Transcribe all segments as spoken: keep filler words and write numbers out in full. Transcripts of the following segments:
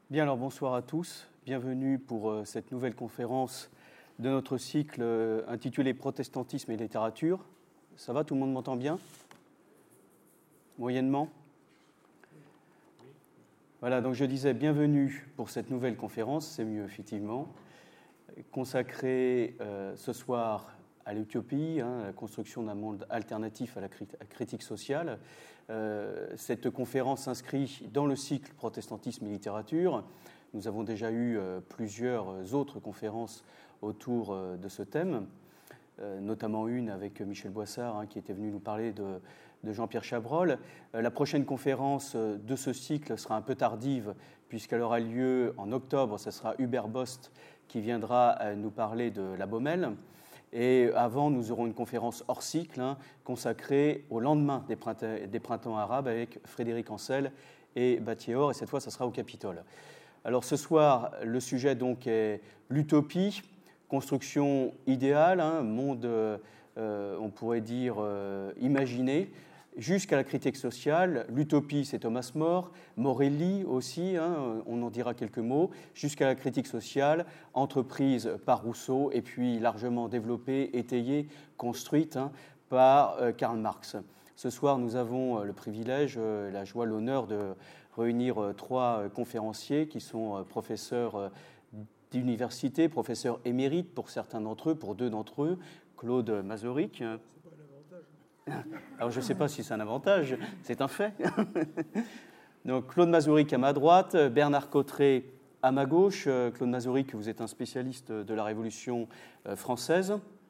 Bien, alors bonsoir à tous. Bienvenue pour euh, cette nouvelle conférence de notre cycle euh, intitulé Protestantisme et littérature. Ça va, tout le monde m'entend bien? Moyennement? Voilà, donc je disais bienvenue pour cette nouvelle conférence, c'est mieux effectivement, consacrée euh, ce soir à l'utopie, hein, la construction d'un monde alternatif à la crit- à critique sociale. Euh, cette conférence s'inscrit dans le cycle Protestantisme et littérature. Nous avons déjà eu euh, plusieurs autres conférences autour euh, de ce thème, euh, notamment une avec Michel Boissard, hein, qui était venu nous parler de, de Jean-Pierre Chabrol. Euh, la prochaine conférence de ce cycle sera un peu tardive, puisqu'elle aura lieu en octobre. Ce sera Hubert Bost qui viendra euh, nous parler de la Baumelle. Et avant, nous aurons une conférence hors cycle, hein, consacrée au lendemain des printemps, des printemps arabes avec Frédéric Ancel et Battier-Or, et cette fois, ça sera au Capitole. Alors ce soir, le sujet donc est l'utopie, construction idéale, hein, monde, euh, on pourrait dire, euh, imaginé, jusqu'à la critique sociale. L'utopie, c'est Thomas More, Morelli aussi, hein, on en dira quelques mots, jusqu'à la critique sociale, entreprise par Rousseau, et puis largement développée, étayée, construite, hein, par euh, Karl Marx. Ce soir, nous avons le privilège, euh, la joie, l'honneur de réunir euh, trois euh, conférenciers qui sont euh, professeurs euh, d'université, professeurs émérites pour certains d'entre eux, pour deux d'entre eux, Claude Mazurek. Alors, je ne sais pas si c'est un avantage, c'est un fait. Donc, Claude Mazurek à ma droite, Bernard Cotterêts à ma gauche. Claude Mazurek, vous êtes un spécialiste de la Révolution française,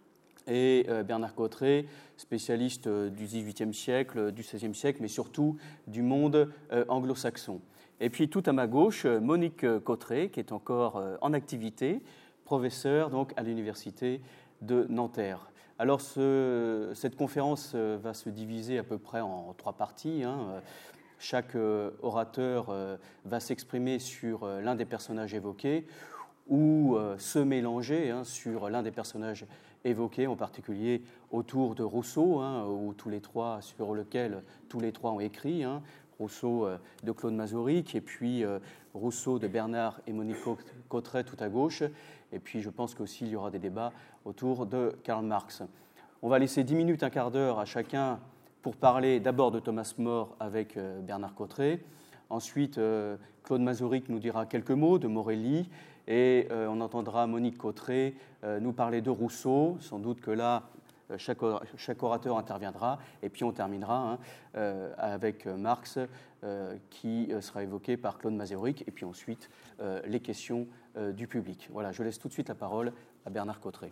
et Bernard Cotterêts, spécialiste du dix-huitième siècle, du seizième siècle, mais surtout du monde anglo-saxon. Et puis, tout à ma gauche, Monique Cotterêts, qui est encore en activité, professeure donc, à l'université de Nanterre. Alors, ce, cette conférence va se diviser à peu près en trois parties, hein. Chaque orateur va s'exprimer sur l'un des personnages évoqués ou se mélanger, hein, sur l'un des personnages évoqués, en particulier autour de Rousseau, hein, où tous les trois, sur lequel tous les trois ont écrit, hein, Rousseau de Claude Mazurek, et puis Rousseau de Bernard et Monique Cotterêts tout à gauche. Et puis je pense qu'aussi il y aura des débats autour de Karl Marx. On va laisser dix minutes, un quart d'heure à chacun pour parler d'abord de Thomas More avec Bernard Cotterêts. Ensuite, Claude Mazurek nous dira quelques mots de Morelli, et on entendra Monique Cotterêts nous parler de Rousseau. Sans doute que là, chaque, chaque orateur interviendra, et puis on terminera, hein, euh, avec Marx, euh, qui sera évoqué par Claude Mazurek, et puis ensuite euh, les questions euh, du public. Voilà, je laisse tout de suite la parole à Bernard Cotterêts.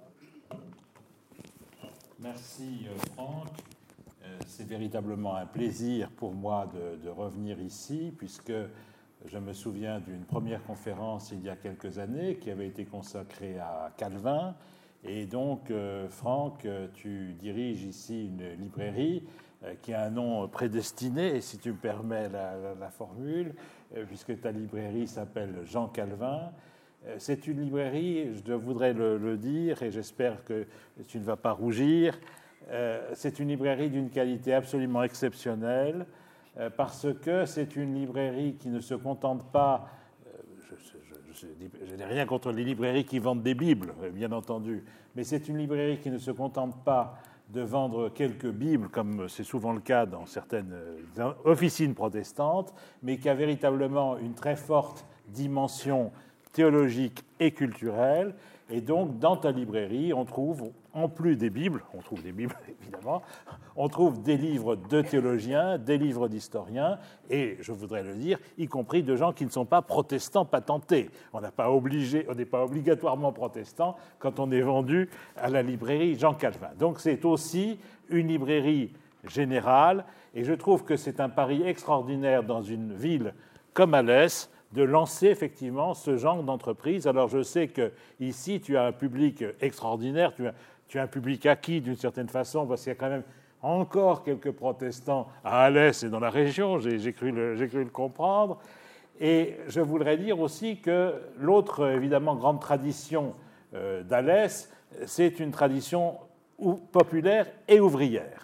Merci Franck. C'est véritablement un plaisir pour moi de, de revenir ici, puisque je me souviens d'une première conférence il y a quelques années qui avait été consacrée à Calvin. Et donc, euh, Franck, tu diriges ici une librairie euh, qui a un nom prédestiné, si tu me permets la, la, la formule, euh, puisque ta librairie s'appelle Jean Calvin. Euh, c'est une librairie, je voudrais le, le dire, et j'espère que tu ne vas pas rougir, euh, c'est une librairie d'une qualité absolument exceptionnelle, euh, parce que c'est une librairie qui ne se contente pas... Je n'ai rien contre les librairies qui vendent des Bibles, bien entendu, mais c'est une librairie qui ne se contente pas de vendre quelques Bibles, comme c'est souvent le cas dans certaines officines protestantes, mais qui a véritablement une très forte dimension théologique et culturelle. Et donc, dans ta librairie, on trouve, en plus des Bibles, on trouve des Bibles, évidemment, on trouve des livres de théologiens, des livres d'historiens, et, je voudrais le dire, y compris de gens qui ne sont pas protestants patentés. On n'est pas obligé, on n'est pas obligatoirement protestant quand on est vendu à la librairie Jean Calvin. Donc, c'est aussi une librairie générale, et je trouve que c'est un pari extraordinaire dans une ville comme Alès, de lancer effectivement ce genre d'entreprise. Alors je sais qu'ici, tu as un public extraordinaire, tu as, tu as un public acquis d'une certaine façon, parce qu'il y a quand même encore quelques protestants à Alès et dans la région, j'ai, j'ai, cru le, j'ai cru le comprendre. Et je voudrais dire aussi que l'autre, évidemment, grande tradition euh, d'Alès, c'est une tradition populaire et ouvrière.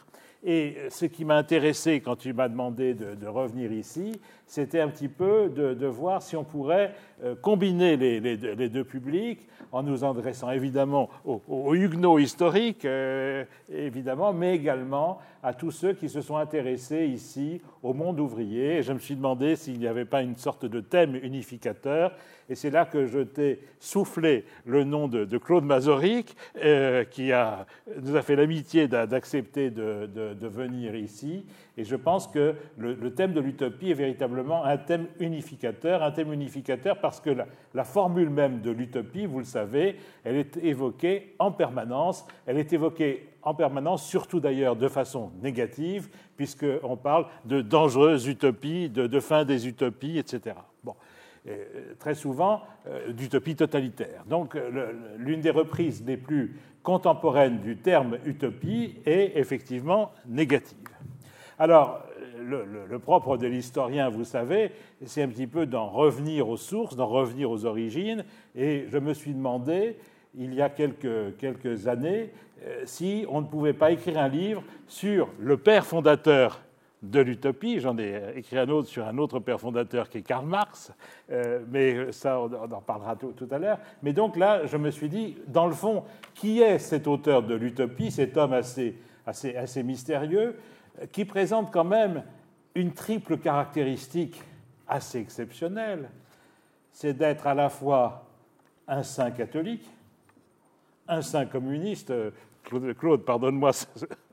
Et ce qui m'a intéressé quand tu m'as demandé de, de revenir ici, c'était un petit peu de, de voir si on pourrait combiner les, les, les deux publics en nous adressant évidemment aux, aux huguenots historiques, euh, évidemment, mais également à tous ceux qui se sont intéressés ici au monde ouvrier. Et je me suis demandé s'il n'y avait pas une sorte de thème unificateur. Et c'est là que je t'ai soufflé le nom de, de Claude Masaryk, euh, qui a, nous a fait l'amitié d'accepter de, de, de venir ici. Et je pense que le, le thème de l'utopie est véritablement un thème unificateur, un thème unificateur parce que la, la formule même de l'utopie, vous le savez, elle est évoquée en permanence. Elle est évoquée en permanence, surtout d'ailleurs de façon négative, puisqu'on parle de dangereuses utopies, de, de fin des utopies, et cetera. Bon. Très souvent euh, d'utopie totalitaire. Donc l'une des reprises les plus contemporaines du terme utopie est effectivement négative. Alors, le, le, le propre de l'historien, vous savez, c'est un petit peu d'en revenir aux sources, d'en revenir aux origines, et je me suis demandé, il y a quelques, quelques années, euh, si on ne pouvait pas écrire un livre sur le père fondateur de l'utopie. J'en ai écrit un autre sur un autre père fondateur qui est Karl Marx, euh, mais ça, on en parlera tout, tout à l'heure. Mais donc là, je me suis dit, dans le fond, qui est cet auteur de l'utopie, cet homme assez, assez, assez mystérieux, qui présente quand même une triple caractéristique assez exceptionnelle, c'est d'être à la fois un saint catholique, un saint communiste, Claude, Claude pardonne-moi ce,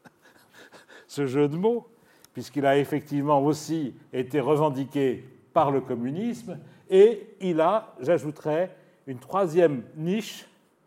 ce jeu de mots, puisqu'il a effectivement aussi été revendiqué par le communisme, et il a, j'ajouterais, une troisième niche,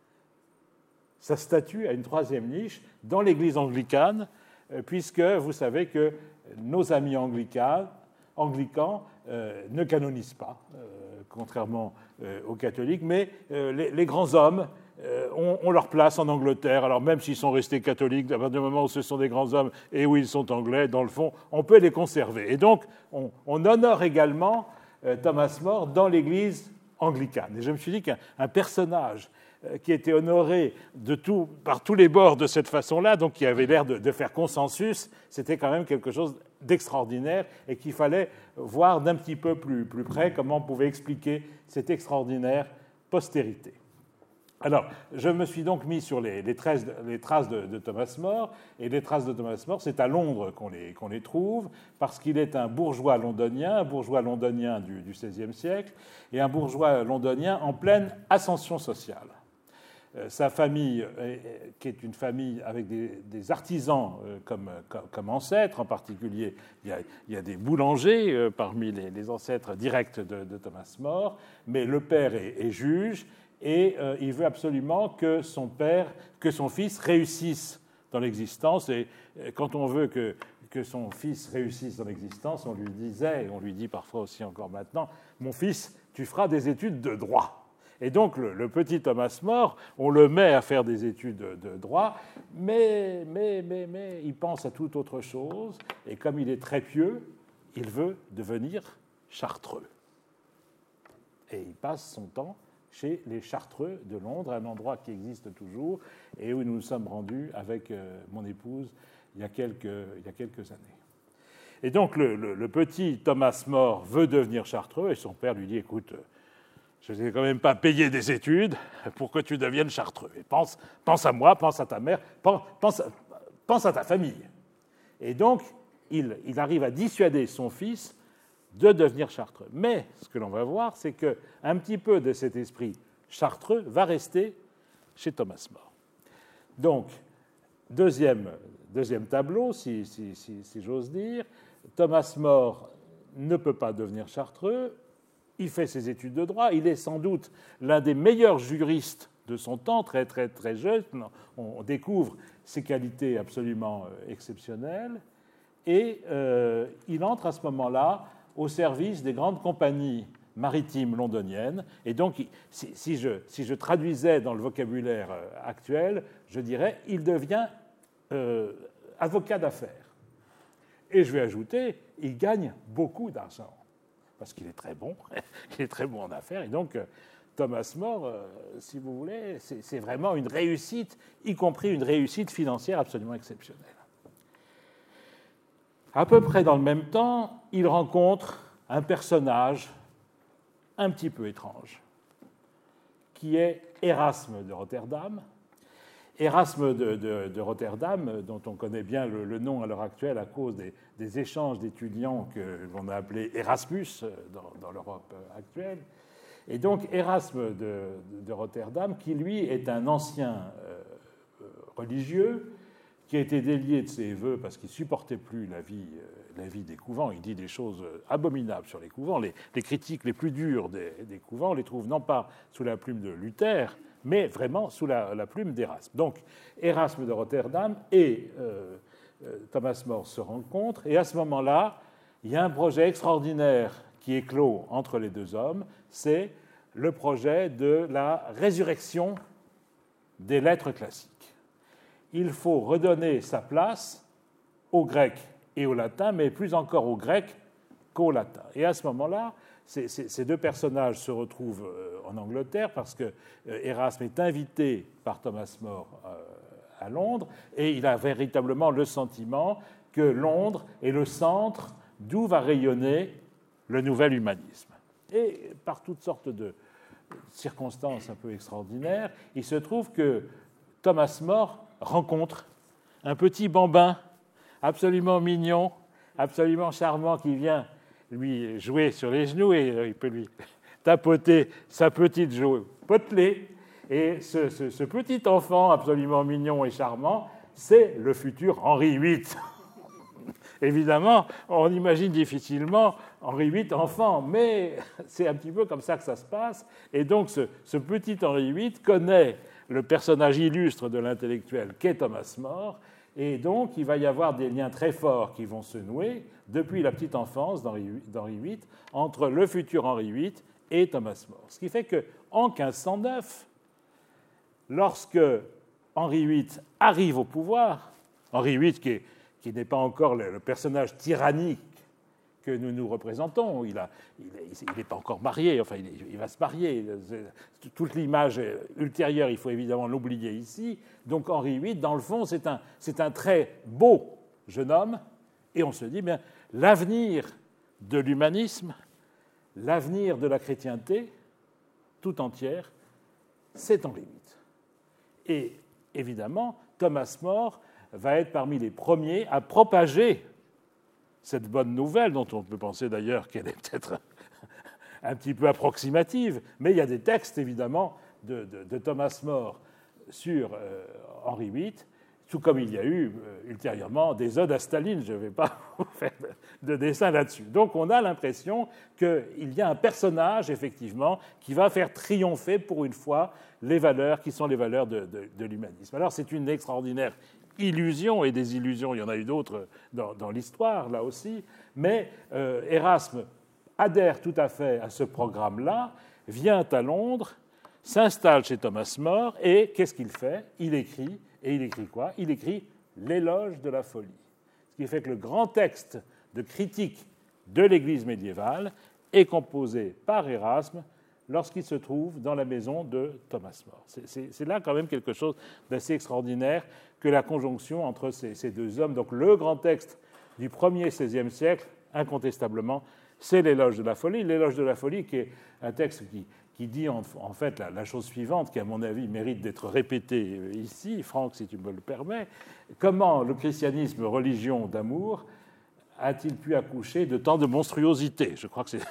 sa statue a une troisième niche dans l'Église anglicane, puisque vous savez que nos amis anglicans, anglicans euh, ne canonisent pas, euh, contrairement euh, aux catholiques, mais euh, les, les grands hommes euh, ont, ont leur place en Angleterre. Alors même s'ils sont restés catholiques, à partir du moment où ce sont des grands hommes et où ils sont anglais, dans le fond, on peut les conserver. Et donc, on, on honore également euh, Thomas More dans l'Église anglicane. Et je me suis dit qu'un un personnage qui était honoré de tout, par tous les bords de cette façon-là, donc qui avait l'air de, de faire consensus, c'était quand même quelque chose d'extraordinaire et qu'il fallait voir d'un petit peu plus, plus près comment on pouvait expliquer cette extraordinaire postérité. Alors, je me suis donc mis sur les, les, traces, les traces de, de Thomas More, et les traces de Thomas More, c'est à Londres qu'on les, qu'on les trouve, parce qu'il est un bourgeois londonien, un bourgeois londonien du, du seizième siècle, et un bourgeois londonien en pleine ascension sociale. Sa famille, qui est une famille avec des, des artisans comme, comme, comme ancêtres, en particulier, il y a, il y a des boulangers parmi les, les ancêtres directs de, de Thomas More, mais le père est, est juge et euh, il veut absolument que son père, que son fils réussisse dans l'existence. Et quand on veut que, que son fils réussisse dans l'existence, on lui disait, et on lui dit parfois aussi encore maintenant, mon fils, tu feras des études de droit. Et donc, le, le petit Thomas More, on le met à faire des études de, de droit, mais, mais, mais, mais il pense à toute autre chose, et comme il est très pieux, il veut devenir chartreux. Et il passe son temps chez les Chartreux de Londres, un endroit qui existe toujours, et où nous nous sommes rendus avec euh, mon épouse il y a quelques, il y a quelques années. Et donc, le, le, le petit Thomas More veut devenir chartreux, et son père lui dit, écoute, je ne t'ai quand même pas payé des études pour que tu deviennes chartreux. Et pense, pense à moi, pense à ta mère, pense, pense, pense à ta famille. Et donc, il, il arrive à dissuader son fils de devenir chartreux. Mais ce que l'on va voir, c'est qu'un petit peu de cet esprit chartreux va rester chez Thomas More. Donc, deuxième, deuxième tableau, si, si, si, si j'ose dire, Thomas More ne peut pas devenir chartreux. Il fait ses études de droit, il est sans doute l'un des meilleurs juristes de son temps, très très très jeune, on découvre ses qualités absolument exceptionnelles, et euh, il entre à ce moment-là au service des grandes compagnies maritimes londoniennes, et donc si, si, je, si je traduisais dans le vocabulaire actuel, je dirais il devient euh, avocat d'affaires. Et je vais ajouter, il gagne beaucoup d'argent, parce qu'il est très bon, il est très bon en affaires, et donc Thomas More, euh, si vous voulez, c'est, c'est vraiment une réussite, y compris une réussite financière absolument exceptionnelle. À peu près dans le même temps, il rencontre un personnage un petit peu étrange, qui est Erasme de Rotterdam. Erasme de, de, de Rotterdam, dont on connaît bien le, le nom à l'heure actuelle à cause des, des échanges d'étudiants que l'on a appelés Erasmus dans, dans l'Europe actuelle. Et donc Erasme de, de Rotterdam, qui lui est un ancien euh, religieux, qui a été délié de ses vœux parce qu'il ne supportait plus la vie, la vie des couvents. Il dit des choses abominables sur les couvents. Les, les critiques les plus dures des, des couvents, on les trouve non pas sous la plume de Luther, mais vraiment sous la, la plume d'Erasme. Donc, Erasme de Rotterdam et euh, Thomas More se rencontrent, et à ce moment-là, il y a un projet extraordinaire qui éclot entre les deux hommes, c'est le projet de la résurrection des lettres classiques. Il faut redonner sa place au grec et au latin, mais plus encore au grec qu'au latin. Et à ce moment-là, ces, ces, ces deux personnages se retrouvent en Angleterre parce que Erasme est invité par Thomas More à Londres et il a véritablement le sentiment que Londres est le centre d'où va rayonner le nouvel humanisme. Et par toutes sortes de circonstances un peu extraordinaires, il se trouve que Thomas More rencontre un petit bambin absolument mignon, absolument charmant, qui vient lui jouer sur les genoux et il peut lui tapoter sa petite joue potelée. Et ce, ce, ce petit enfant absolument mignon et charmant, c'est le futur Henri huit. Évidemment, on imagine difficilement Henri huit enfant, mais c'est un petit peu comme ça que ça se passe. Et donc ce, ce petit Henri huit connaît le personnage illustre de l'intellectuel qu'est Thomas More, et donc il va y avoir des liens très forts qui vont se nouer depuis la petite enfance d'Henri huit entre le futur Henri huit et Thomas More. Ce qui fait qu'en quinze cent neuf, lorsque Henri huit arrive au pouvoir, Henri huit qui, est, qui n'est pas encore le, le personnage tyrannique que nous nous représentons, il n'est pas encore marié, enfin il, il va se marier, toute l'image ultérieure, il faut évidemment l'oublier ici. Donc Henri huit, dans le fond, c'est un, c'est un très beau jeune homme, et on se dit, bien, l'avenir de l'humanisme, l'avenir de la chrétienté, tout entière, c'est Henri huit. Et évidemment, Thomas More va être parmi les premiers à propager cette bonne nouvelle, dont on peut penser d'ailleurs qu'elle est peut-être un petit peu approximative, mais il y a des textes, évidemment, de, de, de Thomas More sur euh, Henri huit, tout comme il y a eu euh, ultérieurement des odes à Staline. Je ne vais pas vous faire de, de dessin là-dessus. Donc on a l'impression qu'il y a un personnage, effectivement, qui va faire triompher pour une fois les valeurs qui sont les valeurs de, de, de l'humanisme. Alors c'est une extraordinaire illusion, et des illusions, il y en a eu d'autres dans, dans l'histoire, là aussi, mais euh, Erasme adhère tout à fait à ce programme-là, vient à Londres, s'installe chez Thomas More, et qu'est-ce qu'il fait? Il écrit, et il écrit quoi? Il écrit l'éloge de la folie. Ce qui fait que le grand texte de critique de l'Église médiévale est composé par Erasme lorsqu'il se trouve dans la maison de Thomas More. C'est, c'est, c'est là quand même quelque chose d'assez extraordinaire que la conjonction entre ces, ces deux hommes. Donc le grand texte du premier seizième siècle, incontestablement, c'est l'éloge de la folie. L'éloge de la folie qui est un texte qui, qui dit en, en fait la, la chose suivante, qui à mon avis mérite d'être répétée ici, Franck, si tu me le permets. Comment le christianisme, religion d'amour, a-t-il pu accoucher de tant de monstruosité? Je crois que c'est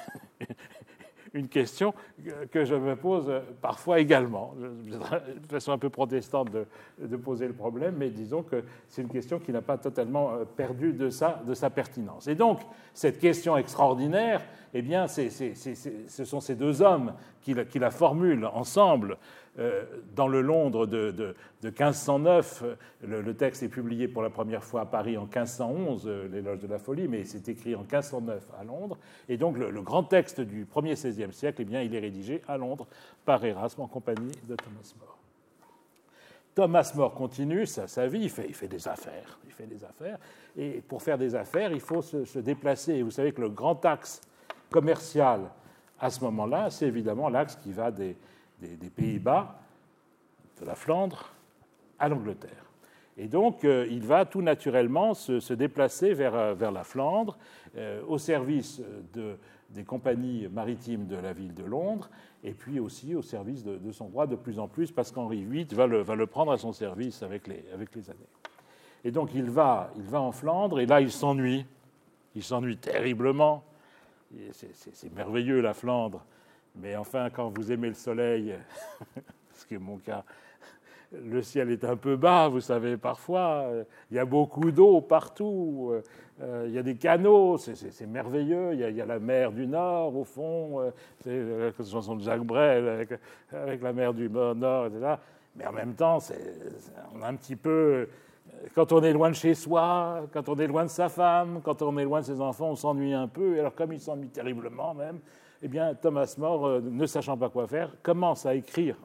une question que je me pose parfois également. De façon un peu protestante de, de poser le problème, mais disons que c'est une question qui n'a pas totalement perdu de sa, de sa pertinence. Et donc, cette question extraordinaire, eh bien, c'est, c'est, c'est, c'est, ce sont ces deux hommes qui la, qui la formulent ensemble euh, dans le Londres de, de, de quinze cent neuf. Le, le texte est publié pour la première fois à Paris en quinze cent onze, l'éloge de la folie, mais c'est écrit en quinze cent neuf à Londres. Et donc, le, le grand texte du premier seizième siècle, eh bien, il est rédigé à Londres par Erasme en compagnie de Thomas More. Thomas More continue sa, sa vie, il fait, il fait des affaires, il fait des affaires, et pour faire des affaires, il faut se, se déplacer. Et vous savez que le grand axe commercial à ce moment-là, c'est évidemment l'axe qui va des, des, des Pays-Bas, de la Flandre, à l'Angleterre. Et donc, euh, il va tout naturellement se, se déplacer vers, vers la Flandre, euh, au service de, des compagnies maritimes de la ville de Londres, et puis aussi au service de, de son roi de plus en plus, parce qu'Henri huit va le, va le prendre à son service avec les, avec les années. Et donc, il va, il va en Flandre, et là, il s'ennuie. Il s'ennuie terriblement. C'est, c'est, c'est merveilleux, la Flandre. Mais enfin, quand vous aimez le soleil, ce qui est mon cas, le ciel est un peu bas, vous savez, parfois. Il y a beaucoup d'eau partout. Il y a des canaux, c'est, c'est, c'est merveilleux. Il y, a, il y a la mer du Nord, au fond. C'est la chanson de Jacques Brel avec, avec la mer du Nord, et cetera. Mais en même temps, c'est, on a un petit peu... Quand on est loin de chez soi, quand on est loin de sa femme, quand on est loin de ses enfants, on s'ennuie un peu. Et alors, comme il s'ennuie terriblement même, eh bien, Thomas More, ne sachant pas quoi faire, commence à écrire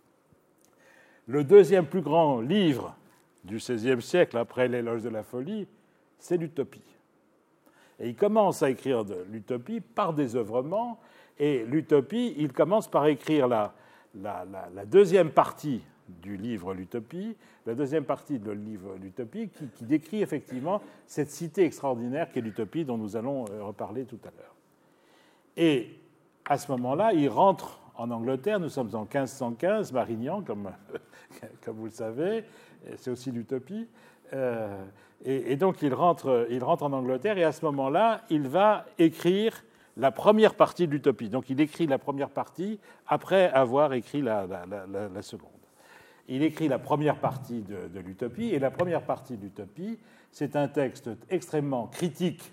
le deuxième plus grand livre du seizième siècle, après l'Éloge de la folie, c'est l'Utopie. Et il commence à écrire de l'Utopie par désœuvrement, et l'Utopie, il commence par écrire la, la, la, la deuxième partie du livre L'Utopie, la deuxième partie de livre L'Utopie, qui, qui décrit effectivement cette cité extraordinaire qu'est l'Utopie, dont nous allons reparler tout à l'heure. Et à ce moment-là, il rentre en Angleterre, nous sommes en quinze cent quinze, Marignan, comme, comme vous le savez, c'est aussi l'Utopie. Euh, et, et donc il rentre, il rentre en Angleterre, et à ce moment-là, il va écrire la première partie de l'Utopie. Donc il écrit la première partie après avoir écrit la, la, la, la seconde. Il écrit la première partie de, de l'Utopie, et la première partie de l'Utopie, c'est un texte extrêmement critique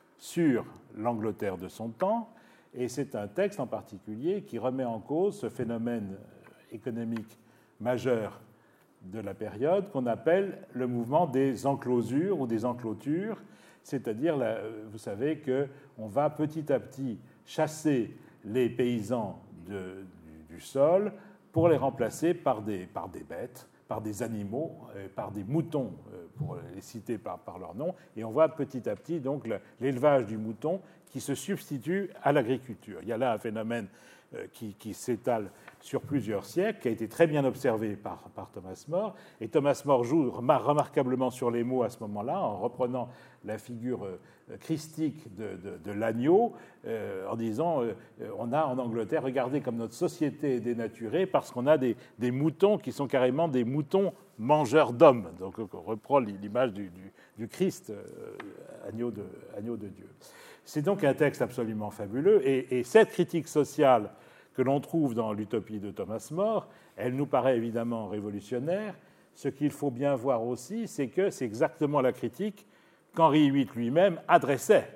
sur l'Angleterre de son temps, et c'est un texte en particulier qui remet en cause ce phénomène économique majeur de la période qu'on appelle le mouvement des enclosures ou des enclotures, c'est-à-dire, vous savez, qu'on va petit à petit chasser les paysans de, du, du sol pour les remplacer par des, par des bêtes, par des animaux, par des moutons, pour les citer par, par leur nom, et on voit petit à petit donc l'élevage du mouton qui se substitue à l'agriculture. Il y a là un phénomène qui, qui s'étale sur plusieurs siècles, qui a été très bien observé par, par Thomas More, et Thomas More joue remarquablement sur les mots à ce moment-là, en reprenant la figure christique de, de, de l'agneau, euh, en disant euh, on a en Angleterre, regardez comme notre société est dénaturée, parce qu'on a des, des moutons qui sont carrément des moutons mangeurs d'hommes. Donc on reprend l'image du, du, du Christ, euh, agneau, de, agneau de Dieu. C'est donc un texte absolument fabuleux, et, et cette critique sociale que l'on trouve dans l'Utopie de Thomas More, elle nous paraît évidemment révolutionnaire. Ce qu'il faut bien voir aussi, c'est que c'est exactement la critique qu'Henri huit lui-même adressait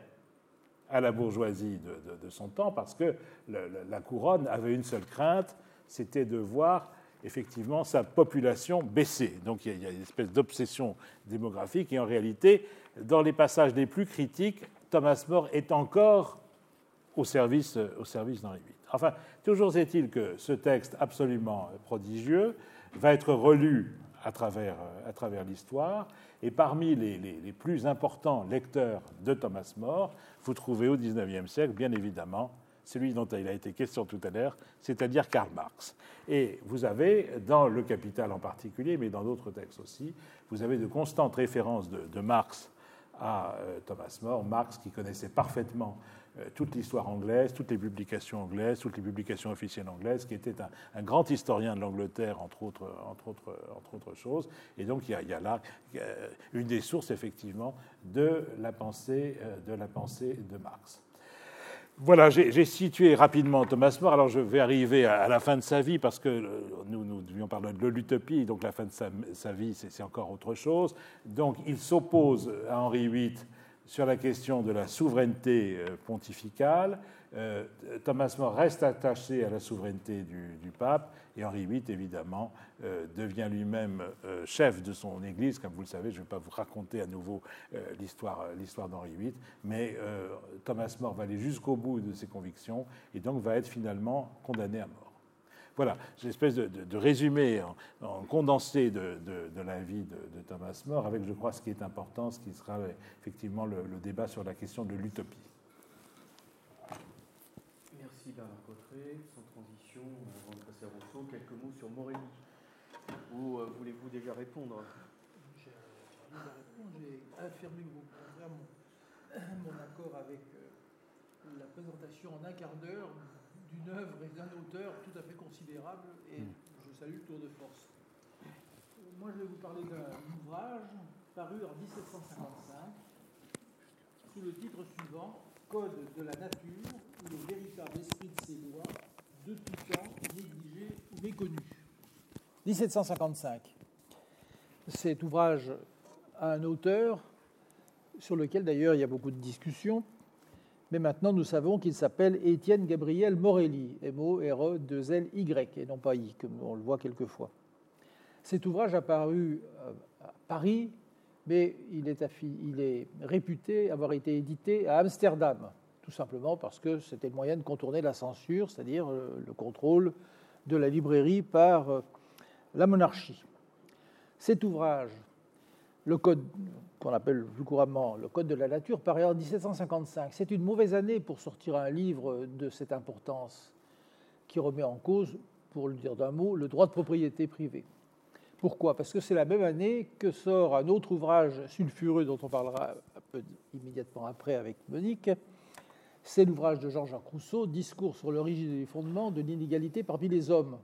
à la bourgeoisie de, de, de son temps, parce que le, la couronne avait une seule crainte, c'était de voir effectivement sa population baisser. Donc il y a une espèce d'obsession démographique, et en réalité, dans les passages les plus critiques, Thomas More est encore au service, au service d'Henri huit. Enfin, toujours est-il que ce texte absolument prodigieux va être relu à travers, à travers l'histoire, et parmi les, les, les plus importants lecteurs de Thomas More, vous trouvez au dix-neuvième siècle, bien évidemment, celui dont il a été question tout à l'heure, c'est-à-dire Karl Marx. Et vous avez, dans Le Capital en particulier, mais dans d'autres textes aussi, vous avez de constantes références de, de Marx à euh, Thomas More, Marx qui connaissait parfaitement euh, toute l'histoire anglaise, toutes les publications anglaises, toutes les publications officielles anglaises, qui était un, un grand historien de l'Angleterre, entre autres, entre, autres, entre autres choses. Et donc il y a, il y a là euh, une des sources, effectivement, de la pensée, euh, de, la pensée de Marx. Voilà, j'ai, j'ai situé rapidement Thomas More. Alors je vais arriver à, à la fin de sa vie, parce que nous, nous devions parler de l'utopie, donc la fin de sa, sa vie, c'est, c'est encore autre chose. Donc il s'oppose à Henri huit sur la question de la souveraineté pontificale. Euh, Thomas More reste attaché à la souveraineté du, du pape, et Henri huit, évidemment, euh, devient lui-même euh, chef de son Église. Comme vous le savez, je ne vais pas vous raconter à nouveau euh, l'histoire, l'histoire d'Henri huit, mais euh, Thomas More va aller jusqu'au bout de ses convictions, et donc va être finalement condamné à mort. Voilà, c'est une espèce de, de, de résumé en, en condensé de, de, de la vie de, de Thomas More, avec, je crois, ce qui est important, ce qui sera effectivement le, le débat sur la question de l'utopie. Merci Bernard Cotterêt. Sans transition, avant de passer à Rousseau, quelques mots sur Morelli. Ou euh, voulez-vous déjà répondre ? J'ai je vais répondre. J'ai affirmé que vous comprendrez mon, mon accord avec euh, la présentation en un quart d'heure d'une œuvre et d'un auteur tout à fait considérable, et je salue le tour de force. Moi, je vais vous parler d'un ouvrage paru en dix-sept cent cinquante-cinq sous le titre suivant, Code de la nature ou le véritable esprit de ses lois, de tout temps négligé ou méconnu. dix-sept cent cinquante-cinq. Cet ouvrage a un auteur sur lequel d'ailleurs il y a beaucoup de discussions, mais maintenant nous savons qu'il s'appelle Étienne Gabriel Morelli, M O R E deux L Y, et non pas I, comme on le voit quelquefois. Cet ouvrage a paru à Paris, mais il est, il est réputé avoir été édité à Amsterdam, tout simplement parce que c'était le moyen de contourner la censure, c'est-à-dire le contrôle de la librairie par la monarchie. Cet ouvrage, le code qu'on appelle plus couramment le Code de la nature, paraît en dix-sept cent cinquante-cinq. C'est une mauvaise année pour sortir un livre de cette importance qui remet en cause, pour le dire d'un mot, le droit de propriété privée. Pourquoi ? Parce que c'est la même année que sort un autre ouvrage sulfureux dont on parlera un peu immédiatement après avec Monique. C'est l'ouvrage de Jean-Jacques Rousseau, Discours sur l'origine et les fondements de l'inégalité parmi les hommes,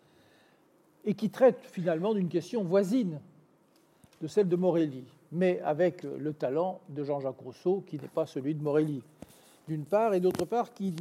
et qui traite finalement d'une question voisine de celle de Morelli, mais avec le talent de Jean-Jacques Rousseau qui n'est pas celui de Morelli, d'une part, et d'autre part, qui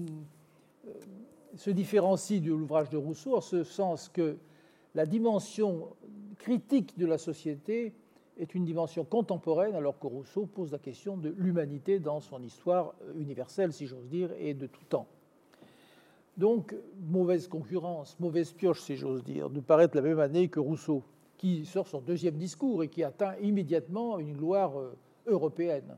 se différencie de l'ouvrage de Rousseau en ce sens que la dimension critique de la société est une dimension contemporaine, alors que Rousseau pose la question de l'humanité dans son histoire universelle, si j'ose dire, et de tout temps. Donc, mauvaise concurrence, mauvaise pioche, si j'ose dire, de paraître la même année que Rousseau, qui sort son deuxième discours et qui atteint immédiatement une gloire européenne.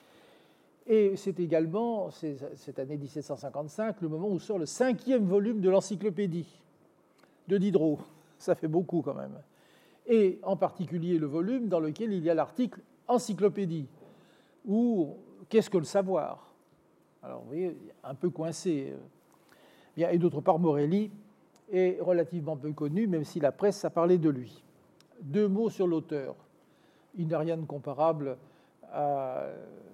Et c'est également, c'est cette année dix-sept cent cinquante-cinq, le moment où sort le cinquième volume de l'encyclopédie de Diderot. Ça fait beaucoup quand même. Et en particulier le volume dans lequel il y a l'article « Encyclopédie » ou « Qu'est-ce que le savoir ?» Alors, vous voyez, un peu coincé. Bien, et d'autre part, Morelli est relativement peu connu, même si la presse a parlé de lui. Deux mots sur l'auteur. Il n'a rien de comparable à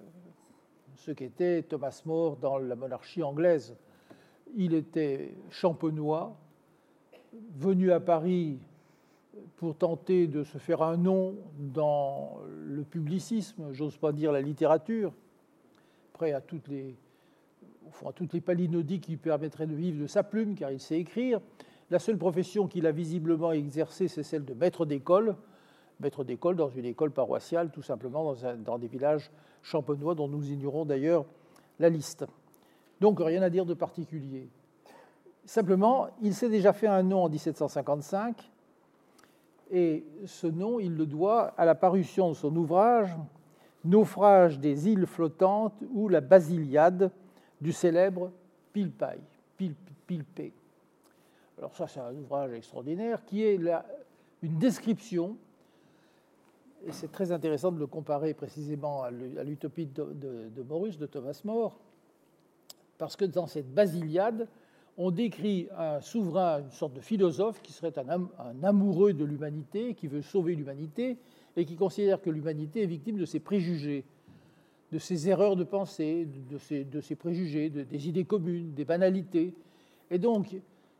ce qu'était Thomas More dans la monarchie anglaise. Il était champenois, venu à Paris pour tenter de se faire un nom dans le publicisme, j'ose pas dire la littérature, prêt à toutes les, au fond, à toutes les palinodies qui permettraient de vivre de sa plume, car il sait écrire. La seule profession qu'il a visiblement exercée, c'est celle de maître d'école, maître d'école dans une école paroissiale, tout simplement dans, un, dans des villages champenois dont nous ignorons d'ailleurs la liste. Donc rien à dire de particulier. Simplement, il s'est déjà fait un nom en dix-sept cent cinquante-cinq, et ce nom, il le doit à la parution de son ouvrage « Naufrage des îles flottantes » ou « La Basiliade » du célèbre Pilpay, Pilpay. Alors ça, c'est un ouvrage extraordinaire qui est la, une description, et c'est très intéressant de le comparer précisément à l'utopie de, de, de Morus, de Thomas More, parce que dans cette Basiliade, on décrit un souverain, une sorte de philosophe qui serait un, am- un amoureux de l'humanité, qui veut sauver l'humanité et qui considère que l'humanité est victime de ses préjugés, de ses erreurs de pensée, de ses, de ses préjugés, de, des idées communes, des banalités. Et donc, euh,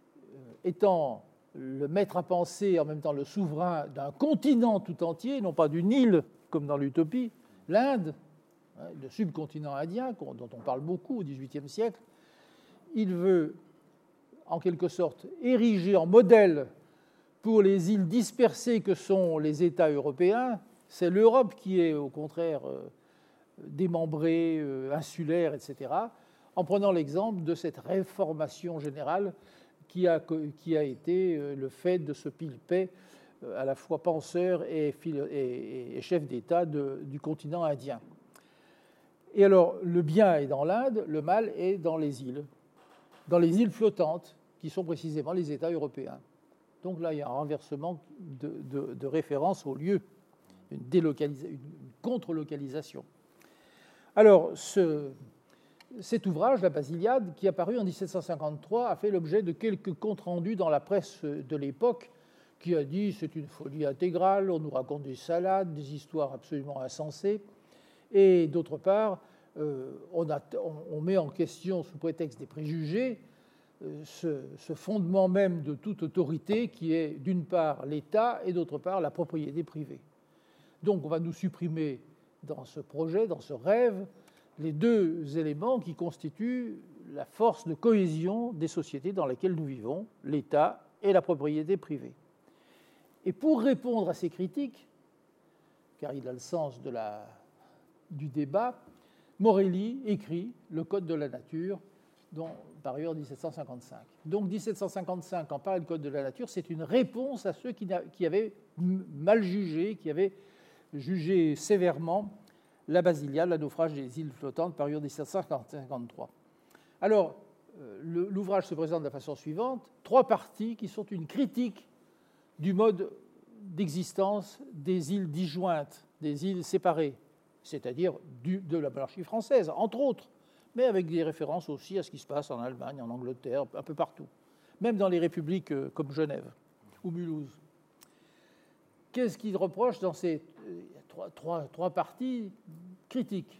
étant le maître à penser, en même temps le souverain d'un continent tout entier, non pas d'une île comme dans l'utopie, l'Inde, hein, le subcontinent indien, dont on parle beaucoup au dix-huitième siècle, il veut en quelque sorte érigé en modèle pour les îles dispersées que sont les États européens. C'est l'Europe qui est au contraire euh, démembrée, euh, insulaire, et cetera, en prenant l'exemple de cette réformation générale qui a, qui a été euh, le fait de ce Pilpay, euh, à la fois penseur et, et, et chef d'État de, du continent indien. Et alors, le bien est dans l'Inde, le mal est dans les îles. Dans les îles flottantes, qui sont précisément les États européens. Donc là, il y a un renversement de, de, de référence au lieu, une, délocalisa- une contre-localisation. Alors, ce, cet ouvrage, La Basiliade, qui est apparu en dix-sept cent cinquante-trois, a fait l'objet de quelques comptes rendus dans la presse de l'époque, qui a dit c'est une folie intégrale, on nous raconte des salades, des histoires absolument insensées. Et d'autre part, euh, on, a, on, on met en question, sous prétexte des préjugés, euh, ce, ce fondement même de toute autorité qui est d'une part l'État et d'autre part la propriété privée. Donc on va nous supprimer dans ce projet, dans ce rêve, les deux éléments qui constituent la force de cohésion des sociétés dans lesquelles nous vivons, l'État et la propriété privée. Et pour répondre à ces critiques, car il a le sens de la, du débat, Morelli écrit le Code de la nature, dont, par ailleurs dix-sept cent cinquante-cinq. Donc dix-sept cent cinquante-cinq, quand on parle du Code de la nature, c'est une réponse à ceux qui, qui avaient mal jugé, qui avaient jugé sévèrement la Basilia, le naufrage des îles flottantes, paru en dix-sept cent cinquante-trois. Alors, euh, l'ouvrage se présente de la façon suivante, trois parties qui sont une critique du mode d'existence des îles disjointes, des îles séparées, c'est-à-dire du, de la monarchie française, entre autres, mais avec des références aussi à ce qui se passe en Allemagne, en Angleterre, un peu partout, même dans les républiques euh, comme Genève ou Mulhouse. Qu'est-ce qu'il reproche dans ces trois, trois, trois parties critiques?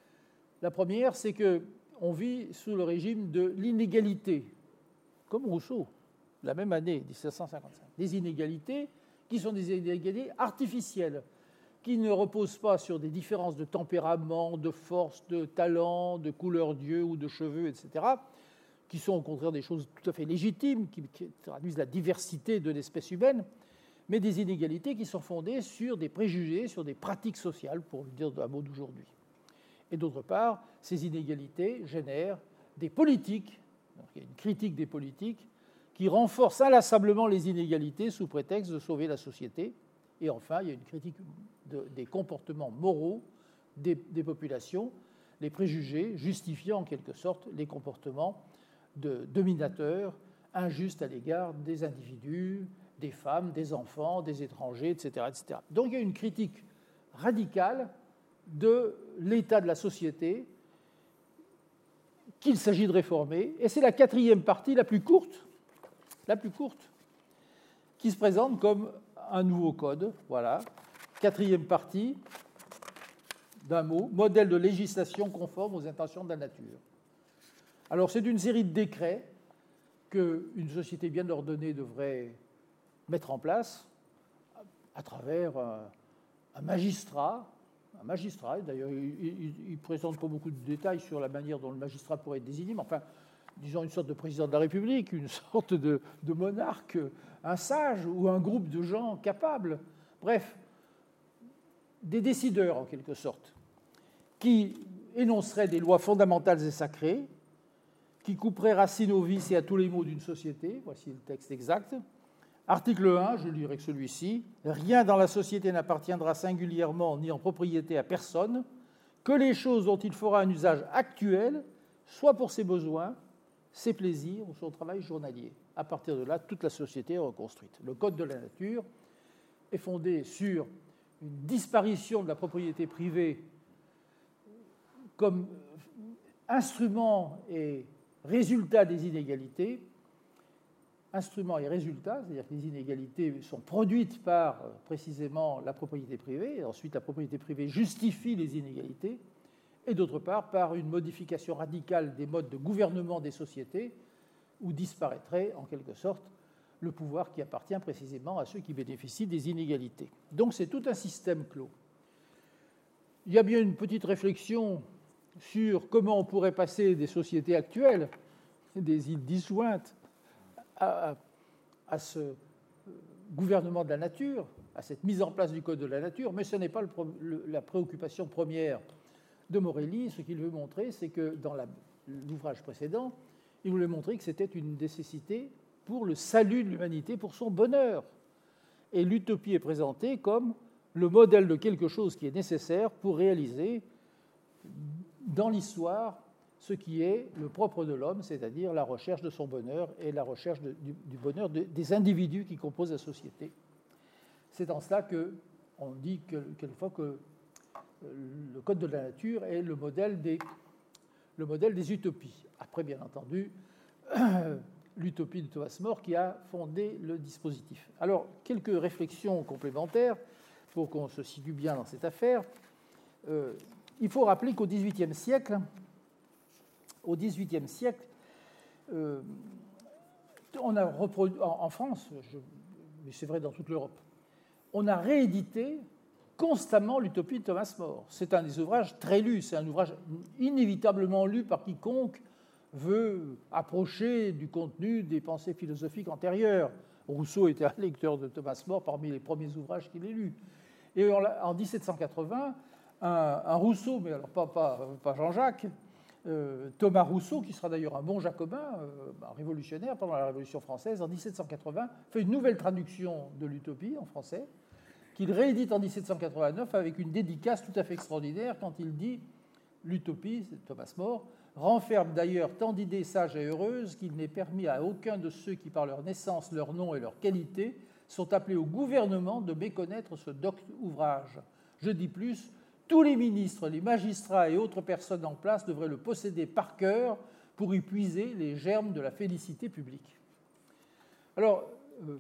La première, c'est qu'on vit sous le régime de l'inégalité, comme Rousseau, la même année, dix-sept cent cinquante-cinq. Des inégalités qui sont des inégalités artificielles, qui ne reposent pas sur des différences de tempérament, de force, de talent, de couleur d'yeux ou de cheveux, et cetera, qui sont au contraire des choses tout à fait légitimes, qui, qui traduisent la diversité de l'espèce humaine, mais des inégalités qui sont fondées sur des préjugés, sur des pratiques sociales, pour le dire d'un mot d'aujourd'hui. Et d'autre part, ces inégalités génèrent des politiques, donc il y a une critique des politiques, qui renforcent inlassablement les inégalités sous prétexte de sauver la société. Et enfin, il y a une critique de, des comportements moraux des, des populations, les préjugés justifiant en quelque sorte les comportements de dominateurs injustes à l'égard des individus, des femmes, des enfants, des étrangers, et cetera, et cetera. Donc il y a une critique radicale de l'état de la société qu'il s'agit de réformer. Et c'est la quatrième partie, la plus courte, la plus courte, qui se présente comme un nouveau code. Voilà, quatrième partie d'un mot, modèle de législation conforme aux intentions de la nature. Alors c'est une série de décrets qu'une société bien ordonnée devrait mettre en place à travers un, un magistrat. Un magistrat, d'ailleurs, il ne présente pas beaucoup de détails sur la manière dont le magistrat pourrait être désigné, mais enfin, disons une sorte de président de la République, une sorte de, de monarque, un sage ou un groupe de gens capables, bref, des décideurs en quelque sorte, qui énonceraient des lois fondamentales et sacrées, qui couperaient racine aux vices et à tous les maux d'une société. Voici le texte exact. Article un, je lirai que celui-ci. Rien dans la société n'appartiendra singulièrement ni en propriété à personne, que les choses dont il fera un usage actuel, soit pour ses besoins, ses plaisirs ou son travail journalier. À partir de là, toute la société est reconstruite. Le Code de la nature est fondé sur une disparition de la propriété privée comme instrument et résultat des inégalités. Instrument et résultat, c'est-à-dire que les inégalités sont produites par précisément la propriété privée, et ensuite la propriété privée justifie les inégalités, et d'autre part par une modification radicale des modes de gouvernement des sociétés, où disparaîtrait en quelque sorte le pouvoir qui appartient précisément à ceux qui bénéficient des inégalités. Donc c'est tout un système clos. Il y a bien une petite réflexion sur comment on pourrait passer des sociétés actuelles, des îles disjointes, à, à ce gouvernement de la nature, à cette mise en place du Code de la nature, mais ce n'est pas le, le, la préoccupation première de Morelli. Ce qu'il veut montrer, c'est que dans la, l'ouvrage précédent, il voulait montrer que c'était une nécessité pour le salut de l'humanité, pour son bonheur. Et l'utopie est présentée comme le modèle de quelque chose qui est nécessaire pour réaliser dans l'histoire ce qui est le propre de l'homme, c'est-à-dire la recherche de son bonheur et la recherche de, du, du bonheur de, des individus qui composent la société. C'est en cela qu'on dit que, quelquefois que le Code de la nature est le modèle des, le modèle des utopies. Après, bien entendu, l'utopie de Thomas More qui a fondé le dispositif. Alors, quelques réflexions complémentaires pour qu'on se situe bien dans cette affaire. Euh, il faut rappeler qu'au dix-huitième siècle, au dix-huitième siècle, euh, on a reproduit, en, en France, je, mais c'est vrai dans toute l'Europe, on a réédité constamment l'utopie de Thomas More. C'est un des ouvrages très lus, c'est un ouvrage inévitablement lu par quiconque veut approcher du contenu des pensées philosophiques antérieures. Rousseau était un lecteur de Thomas More parmi les premiers ouvrages qu'il ait lus. Et en dix-sept cent quatre-vingts, un, un Rousseau, mais alors pas, pas, pas Jean-Jacques, euh, Thomas Rousseau, qui sera d'ailleurs un bon jacobin, euh, un révolutionnaire pendant la Révolution française, en dix-sept cent quatre-vingts, fait une nouvelle traduction de l'utopie en français, qu'il réédite en dix-sept cent quatre-vingt-neuf avec une dédicace tout à fait extraordinaire quand il dit « L'utopie, c'est Thomas More, renferme d'ailleurs tant d'idées sages et heureuses qu'il n'est permis à aucun de ceux qui, par leur naissance, leur nom et leur qualité, sont appelés au gouvernement de méconnaître ce docte ouvrage. Je dis plus, tous les ministres, les magistrats et autres personnes en place devraient le posséder par cœur pour y puiser les germes de la félicité publique. » Alors, euh,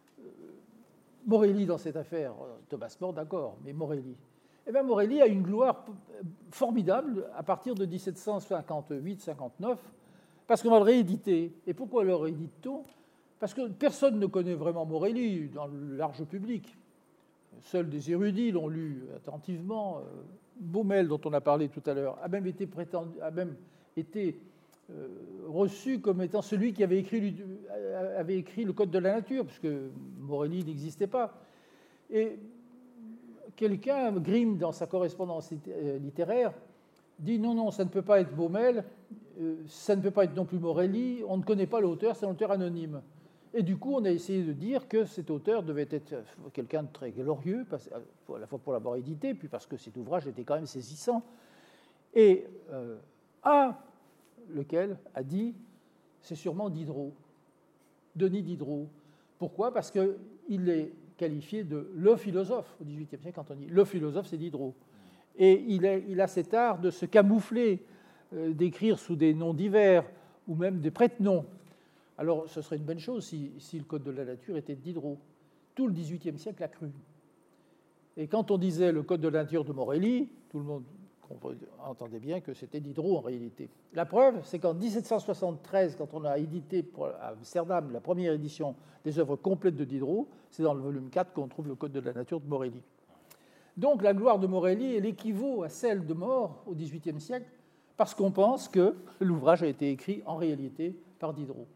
Morelli dans cette affaire, Thomas More, d'accord, mais Morelli. Eh bien, Morelli a une gloire formidable à partir de dix-sept cent cinquante-huit cinquante-neuf, parce qu'on va le rééditer. Et pourquoi le réédite-t-on ? Parce que personne ne connaît vraiment Morelli dans le large public. Seuls des érudits l'ont lu attentivement. Baumel, dont on a parlé tout à l'heure, a même été, prétendu, a même été euh, reçu comme étant celui qui avait écrit, avait écrit le Code de la nature, puisque Morelli n'existait pas. Et quelqu'un, Grimm, dans sa correspondance littéraire, dit non, non, ça ne peut pas être Baumel, ça ne peut pas être non plus Morelli, on ne connaît pas l'auteur, c'est un auteur anonyme. Et du coup, on a essayé de dire que cet auteur devait être quelqu'un de très glorieux, à la fois pour l'avoir édité, puis parce que cet ouvrage était quand même saisissant. Et euh, un, lequel a dit, c'est sûrement Diderot, Denis Diderot. Pourquoi ? Parce qu'il est qualifié de le philosophe au dix-huitième siècle. Quand on dit le philosophe, c'est Diderot. Et il, est, il a cet art de se camoufler, euh, d'écrire sous des noms divers ou même des prête-noms. Alors, ce serait une bonne chose si, si le Code de la nature était de Diderot. Tout le dix-huitième siècle l'a cru. Et quand on disait le Code de la nature de Morelli, tout le monde entendait bien que c'était Diderot en réalité. La preuve, c'est qu'en dix-sept cent soixante-treize, quand on a édité pour, à Amsterdam la première édition des œuvres complètes de Diderot, c'est dans le volume quatre qu'on trouve le Code de la nature de Morelli. Donc la gloire de Morelli, elle équivaut à celle de More au dix-huitième siècle, parce qu'on pense que l'ouvrage a été écrit en réalité par Diderot.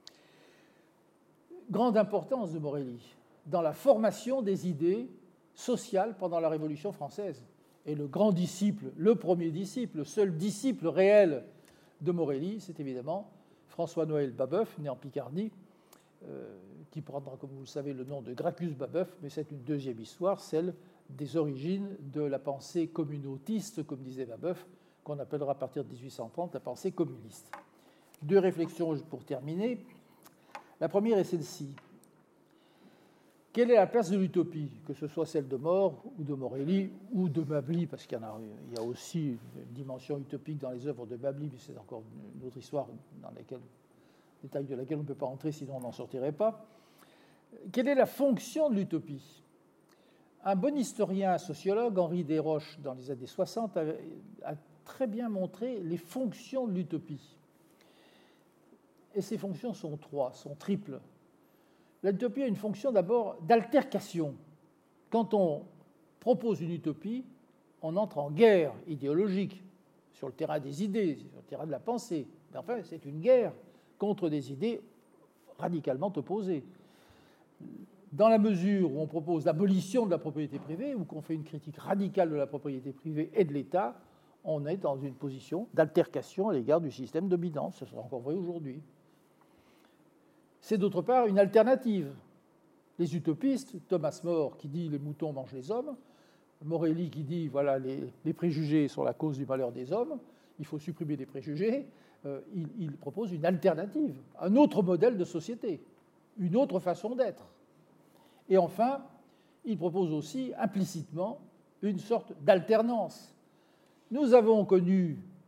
Grande importance de Morelli dans la formation des idées sociales pendant la Révolution française. Et le grand disciple, le premier disciple, le seul disciple réel de Morelli, c'est évidemment François-Noël Babeuf, né en Picardie, euh, qui prendra, comme vous le savez, le nom de Gracchus Babeuf, mais c'est une deuxième histoire, celle des origines de la pensée communautiste, comme disait Babeuf, qu'on appellera à partir de dix-huit cent trente la pensée communiste. Deux réflexions pour terminer. La première est celle-ci. Quelle est la place de l'utopie, que ce soit celle de More ou de Morelli ou de Mably, parce qu'il y, en a, il y a aussi une dimension utopique dans les œuvres de Mably, mais c'est encore une autre histoire dans laquelle, détail de laquelle on ne peut pas entrer, sinon on n'en sortirait pas. Quelle est la fonction de l'utopie ? Un bon historien sociologue, Henri Desroches, dans les années soixante, a, a très bien montré les fonctions de l'utopie. Et ces fonctions sont trois, sont triples. L'utopie a une fonction d'abord d'altercation. Quand on propose une utopie, on entre en guerre idéologique sur le terrain des idées, sur le terrain de la pensée. Mais enfin, c'est une guerre contre des idées radicalement opposées. Dans la mesure où on propose l'abolition de la propriété privée ou qu'on fait une critique radicale de la propriété privée et de l'État, on est dans une position d'altercation à l'égard du système dominant. Ce sera encore vrai aujourd'hui. C'est d'autre part une alternative. Les utopistes, Thomas More qui dit « les moutons mangent les hommes », Morelli qui dit « voilà, les, les préjugés sont la cause du malheur des hommes, il faut supprimer les préjugés euh, », il, il propose une alternative, un autre modèle de société, une autre façon d'être. Et enfin, il propose aussi implicitement une sorte d'alternance. Nous avons connu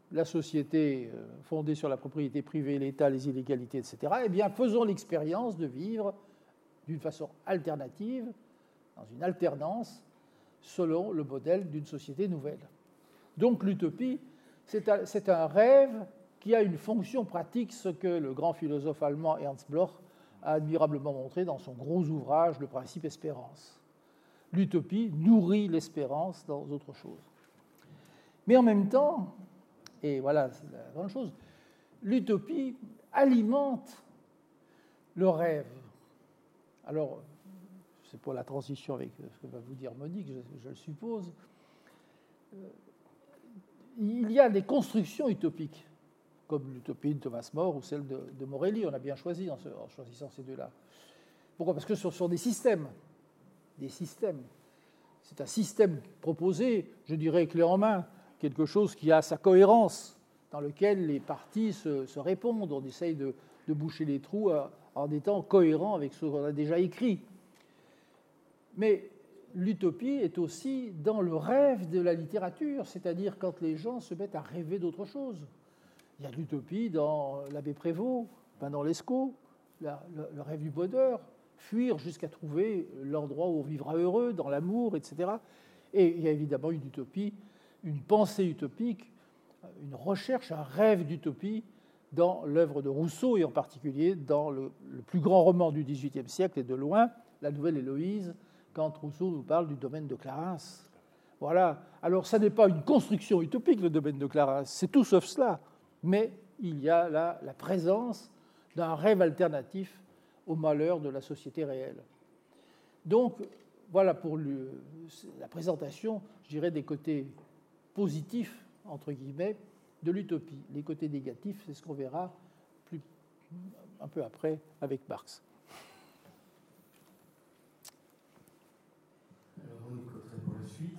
la société fondée sur la propriété privée, l'État, les inégalités, et cetera, eh bien, faisons l'expérience de vivre d'une façon alternative, dans une alternance, selon le modèle d'une société nouvelle. Donc l'utopie, c'est un, c'est un rêve qui a une fonction pratique, ce que le grand philosophe allemand Ernst Bloch a admirablement montré dans son gros ouvrage « Le principe espérance ». L'utopie nourrit l'espérance dans autre chose. Mais en même temps, et voilà, c'est la grande chose, l'utopie alimente le rêve. Alors, c'est pour la transition avec ce que va vous dire Monique, je, je le suppose. Il y a des constructions utopiques, comme l'utopie de Thomas More ou celle de, de Morelli. On a bien choisi en, ce, en choisissant ces deux-là. Pourquoi ? Parce que ce sont des systèmes. Des systèmes. C'est un système proposé, je dirais, clé en main, quelque chose qui a sa cohérence, dans lequel les parties se, se répondent. On essaye de, de boucher les trous en étant cohérent avec ce qu'on a déjà écrit. Mais l'utopie est aussi dans le rêve de la littérature, c'est-à-dire quand les gens se mettent à rêver d'autre chose. Il y a l'utopie dans l'abbé Prévost, dans Lescaut, la, le, le rêve du bonheur, fuir jusqu'à trouver l'endroit où on vivra heureux, dans l'amour, et cetera. Et il y a évidemment une utopie, une pensée utopique, une recherche, un rêve d'utopie dans l'œuvre de Rousseau, et en particulier dans le, le plus grand roman du dix-huitième siècle, et de loin, La Nouvelle Héloïse, quand Rousseau nous parle du domaine de Clarens. Voilà. Alors, ça n'est pas une construction utopique, le domaine de Clarens, c'est tout sauf cela. Mais il y a là la présence d'un rêve alternatif au malheur de la société réelle. Donc, voilà pour le, la présentation, je dirais, des côtés positifs, entre guillemets, de l'utopie. Les côtés négatifs, c'est ce qu'on verra plus, un peu après avec Marx. Alors, on écouterait pour la suite.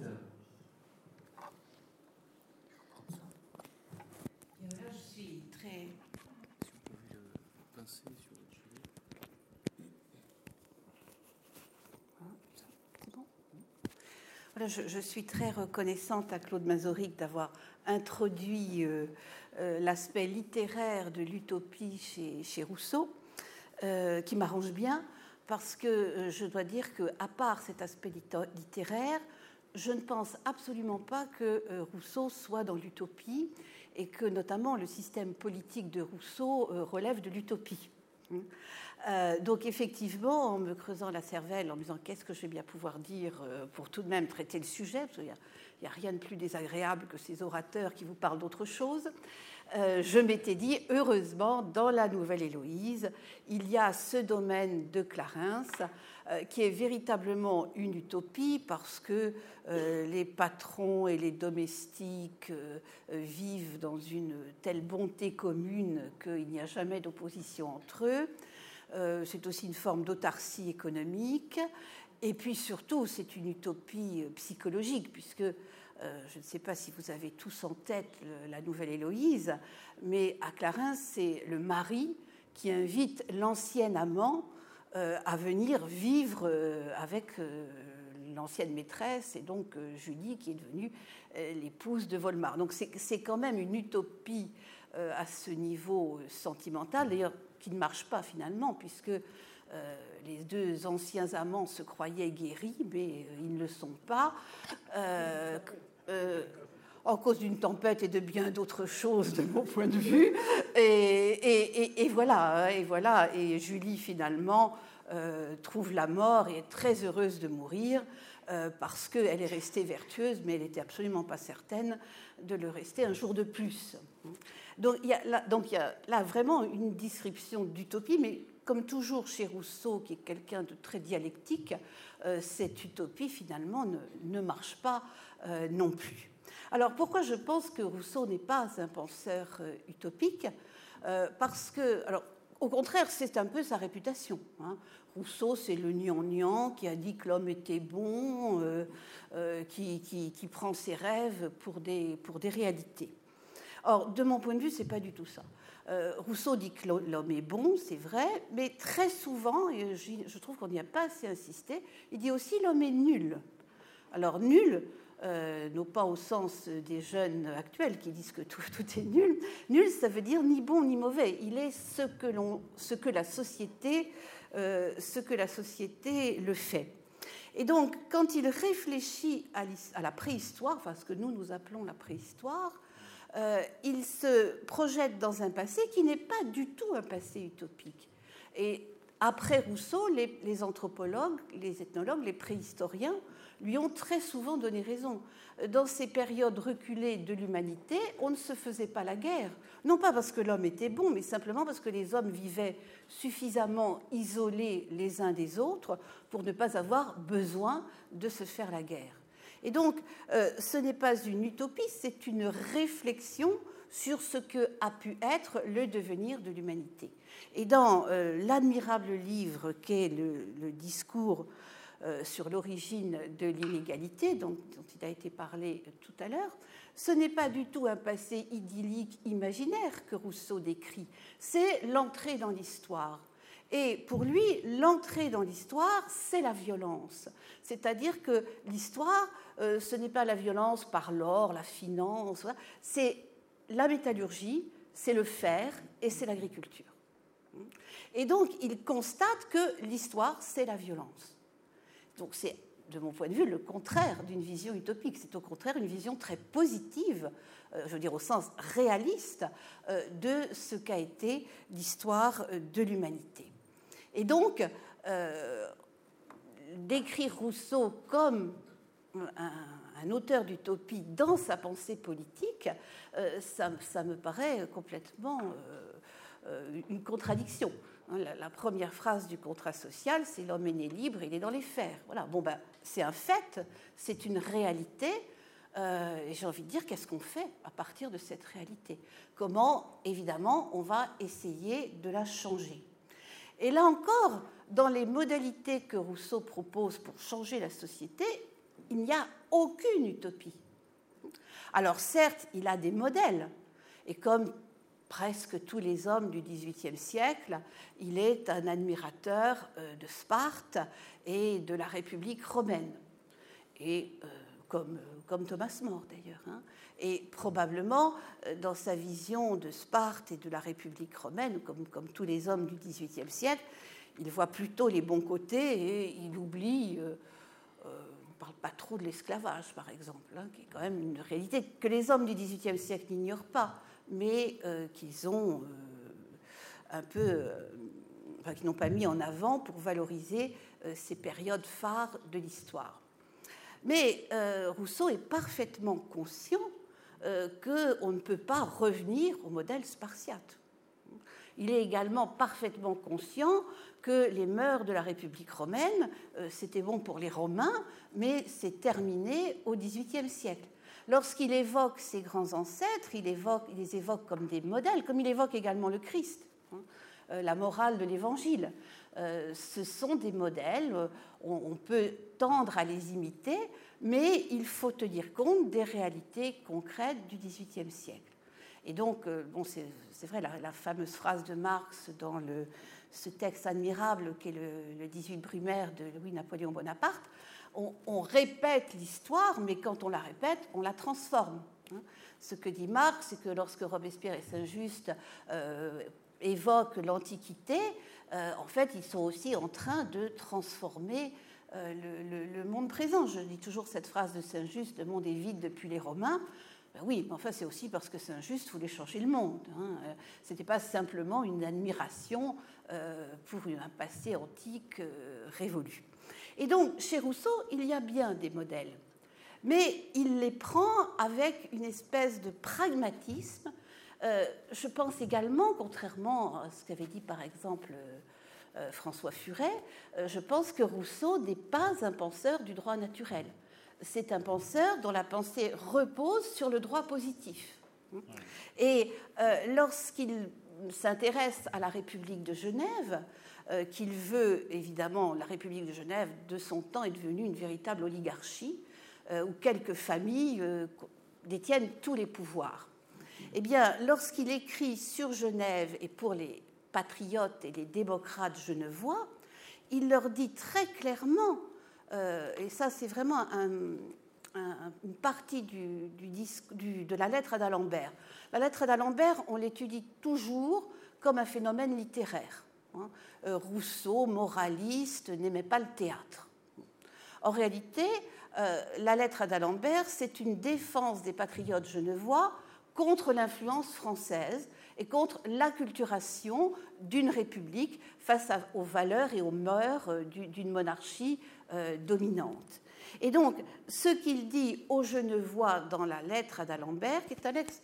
Bien, là, je suis très... Voilà, je, je suis très reconnaissante à Claude Mazorik d'avoir introduit euh, euh, l'aspect littéraire de l'utopie chez, chez Rousseau, euh, qui m'arrange bien, parce que euh, je dois dire qu'à part cet aspect littéraire, je ne pense absolument pas que euh, Rousseau soit dans l'utopie et que notamment le système politique de Rousseau euh, relève de l'utopie. Euh, donc effectivement, en me creusant la cervelle, en me disant qu'est-ce que je vais bien pouvoir dire euh, pour tout de même traiter le sujet, parce qu'il n'y a, a rien de plus désagréable que ces orateurs qui vous parlent d'autre chose, euh, je m'étais dit, heureusement, dans la Nouvelle Héloïse, il y a ce domaine de Clarens euh, qui est véritablement une utopie parce que euh, les patrons et les domestiques euh, vivent dans une telle bonté commune qu'il n'y a jamais d'opposition entre eux. Euh, c'est aussi une forme d'autarcie économique. Et puis surtout, c'est une utopie psychologique, puisque euh, je ne sais pas si vous avez tous en tête le, la Nouvelle Héloïse, mais à Clarens, c'est le mari qui invite l'ancien amant euh, à venir vivre euh, avec euh, l'ancienne maîtresse, et donc euh, Julie, qui est devenue euh, l'épouse de Volmar. Donc c'est, c'est quand même une utopie euh, à ce niveau sentimental, d'ailleurs, qui ne marche pas finalement, puisque euh, les deux anciens amants se croyaient guéris, mais euh, ils ne le sont pas, euh, euh, en cause d'une tempête et de bien d'autres choses, de mon point de vue. Et, et, et, et voilà, et voilà. Et Julie finalement euh, trouve la mort et est très heureuse de mourir euh, parce qu'elle est restée vertueuse, mais elle n'était absolument pas certaine de le rester un jour de plus. Donc il y a là, donc il y a là vraiment une description d'utopie, mais comme toujours chez Rousseau, qui est quelqu'un de très dialectique, euh, cette utopie finalement ne, ne marche pas euh, non plus. Alors pourquoi je pense que Rousseau n'est pas un penseur euh, utopique euh, Parce que, alors, au contraire, c'est un peu sa réputation. Hein. Rousseau, c'est le gnangnan qui a dit que l'homme était bon, euh, euh, qui, qui, qui prend ses rêves pour des, pour des réalités. Or, de mon point de vue, ce n'est pas du tout ça. Euh, Rousseau dit que l'homme est bon, c'est vrai, mais très souvent, et je trouve qu'on n'y a pas assez insisté, il dit aussi l'homme est nul. Alors, nul, euh, non pas au sens des jeunes actuels qui disent que tout, tout est nul. Nul, ça veut dire ni bon ni mauvais. Il est ce que, l'on, ce que, la, société, euh, ce que la société le fait. Et donc, quand il réfléchit à, à la préhistoire, enfin ce que nous, nous appelons la préhistoire, euh, il se projette dans un passé qui n'est pas du tout un passé utopique. Et après Rousseau, les, les anthropologues, les ethnologues, les préhistoriens lui ont très souvent donné raison. Dans ces périodes reculées de l'humanité, on ne se faisait pas la guerre. Non pas parce que l'homme était bon, mais simplement parce que les hommes vivaient suffisamment isolés les uns des autres pour ne pas avoir besoin de se faire la guerre. Et donc, euh, ce n'est pas une utopie, c'est une réflexion sur ce que a pu être le devenir de l'humanité. Et dans euh, l'admirable livre qu'est le, le discours euh, sur l'origine de l'inégalité, dont, dont il a été parlé tout à l'heure, ce n'est pas du tout un passé idyllique imaginaire que Rousseau décrit, c'est l'entrée dans l'histoire. Et pour lui, l'entrée dans l'histoire, c'est la violence. C'est-à-dire que l'histoire, euh, ce n'est pas la violence par l'or, la finance, c'est la métallurgie, c'est le fer et c'est l'agriculture. Et donc, il constate que l'histoire, c'est la violence. Donc, c'est, de mon point de vue, le contraire d'une vision utopique. C'est au contraire une vision très positive, euh, je veux dire au sens réaliste, euh, de ce qu'a été l'histoire de l'humanité. Et donc, euh, décrire Rousseau comme un, un auteur d'utopie dans sa pensée politique, euh, ça, ça me paraît complètement euh, euh, une contradiction. La, la première phrase du contrat social, c'est « l'homme est né libre, il est dans les fers ». Voilà. Bon, ben, c'est un fait, c'est une réalité. Euh, et j'ai envie de dire, qu'est-ce qu'on fait à partir de cette réalité ? Comment, évidemment, on va essayer de la changer ? Et là encore, dans les modalités que Rousseau propose pour changer la société, il n'y a aucune utopie. Alors certes, il a des modèles, et comme presque tous les hommes du dix-huitième siècle, il est un admirateur de Sparte et de la République romaine, et euh, comme, comme Thomas More d'ailleurs. Hein. Et probablement, dans sa vision de Sparte et de la République romaine, comme, comme tous les hommes du dix-huitième siècle, il voit plutôt les bons côtés et il oublie, euh, euh, on ne parle pas trop de l'esclavage par exemple, hein, qui est quand même une réalité que les hommes du dix-huitième siècle n'ignorent pas, mais euh, qu'ils ont euh, un peu, euh, enfin, qu'ils n'ont pas mis en avant pour valoriser euh, ces périodes phares de l'histoire. Mais euh, Rousseau est parfaitement conscient euh, qu'on ne peut pas revenir au modèle spartiate. Il est également parfaitement conscient que les mœurs de la République romaine, euh, c'était bon pour les Romains, mais c'est terminé au dix-huitième siècle. Lorsqu'il évoque ses grands ancêtres, il, évoque, il les évoque comme des modèles, comme il évoque également le Christ, hein, euh, la morale de l'Évangile. Euh, ce sont des modèles, on, on peut tendre à les imiter, mais il faut tenir compte des réalités concrètes du dix-huitième siècle. Et donc, euh, bon, c'est, c'est vrai, la, la fameuse phrase de Marx dans le, ce texte admirable qu'est le, le dix-huit Brumaire de Louis-Napoléon Bonaparte, on, on répète l'histoire, mais quand on la répète, on la transforme. Hein. Ce que dit Marx, c'est que lorsque Robespierre et Saint-Just euh, évoquent l'Antiquité, euh, en fait, ils sont aussi en train de transformer euh, le, le, le monde présent. Je dis toujours cette phrase de Saint-Just, « Le monde est vide depuis les Romains ». Ben oui, mais enfin, c'est aussi parce que Saint-Just voulait changer le monde. Hein. Ce n'était pas simplement une admiration euh, pour un passé antique euh, révolu. Et donc, chez Rousseau, il y a bien des modèles, mais il les prend avec une espèce de pragmatisme. Euh, je pense également, contrairement à ce qu'avait dit par exemple euh, François Furet, euh, je pense que Rousseau n'est pas un penseur du droit naturel. C'est un penseur dont la pensée repose sur le droit positif. Et euh, lorsqu'il s'intéresse à la République de Genève, euh, qu'il veut, évidemment, la République de Genève, de son temps, est devenue une véritable oligarchie, euh, où quelques familles euh, détiennent tous les pouvoirs. Eh bien, lorsqu'il écrit sur Genève et pour les patriotes et les démocrates genevois, il leur dit très clairement, Euh, et ça c'est vraiment un, un, une partie du, du disque, du, de la lettre d'Alembert. La lettre d'Alembert, on l'étudie toujours comme un phénomène littéraire. Hein. Euh, Rousseau, moraliste, n'aimait pas le théâtre. En réalité, euh, la lettre d'Alembert, c'est une défense des patriotes genevois contre l'influence française et contre l'acculturation d'une république face à, aux valeurs et aux mœurs euh, d'une monarchie euh, dominante. Et donc, ce qu'il dit aux Genevois dans la lettre d'Alembert, qui est un texte,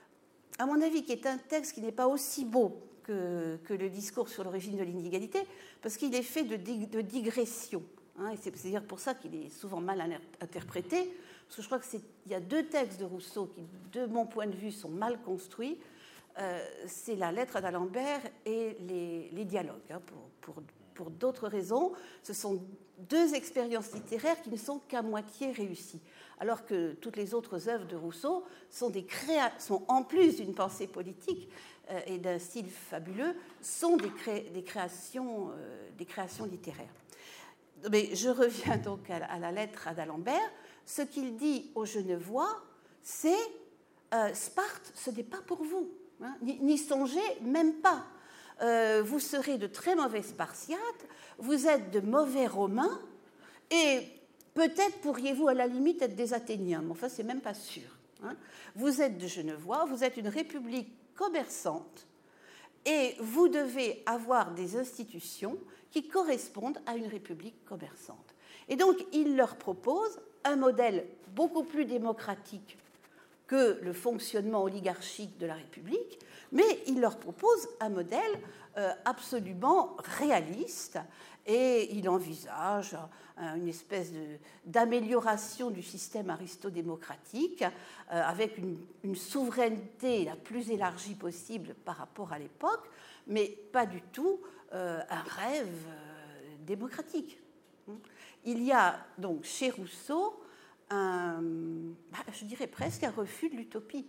à mon avis, qui est un texte qui n'est pas aussi beau que, que le discours sur l'origine de l'inégalité, parce qu'il est fait de, de digressions. Hein, et c'est c'est-à-dire pour ça qu'il est souvent mal interprété, parce que je crois qu'il y a deux textes de Rousseau qui, de mon point de vue, sont mal construits. Euh, c'est la lettre d'Alembert et les, les dialogues, hein, pour, pour, pour d'autres raisons. Ce sont deux expériences littéraires qui ne sont qu'à moitié réussies, alors que toutes les autres œuvres de Rousseau sont, des créa- sont en plus d'une pensée politique euh, et d'un style fabuleux, sont des, cré- des, créations, euh, des créations littéraires. Mais je reviens donc à la, à la lettre d'Alembert. Ce qu'il dit aux Genevois, c'est euh, « Sparte, ce n'est pas pour vous. Hein, n'y, n'y songez même pas. Euh, vous serez de très mauvais Spartiates, vous êtes de mauvais Romains, et peut-être pourriez-vous à la limite être des Athéniens, mais enfin, c'est même pas sûr. Hein. Vous êtes de Genevois, vous êtes une république commerçante, et vous devez avoir des institutions qui correspondent à une république commerçante. » Et donc, il leur propose un modèle beaucoup plus démocratique que le fonctionnement oligarchique de la République, mais il leur propose un modèle euh, absolument réaliste et il envisage euh, une espèce de, d'amélioration du système aristodémocratique euh, avec une, une souveraineté la plus élargie possible par rapport à l'époque, mais pas du tout euh, un rêve euh, démocratique. Il y a donc chez Rousseau un, bah, je dirais presque un refus de l'utopie.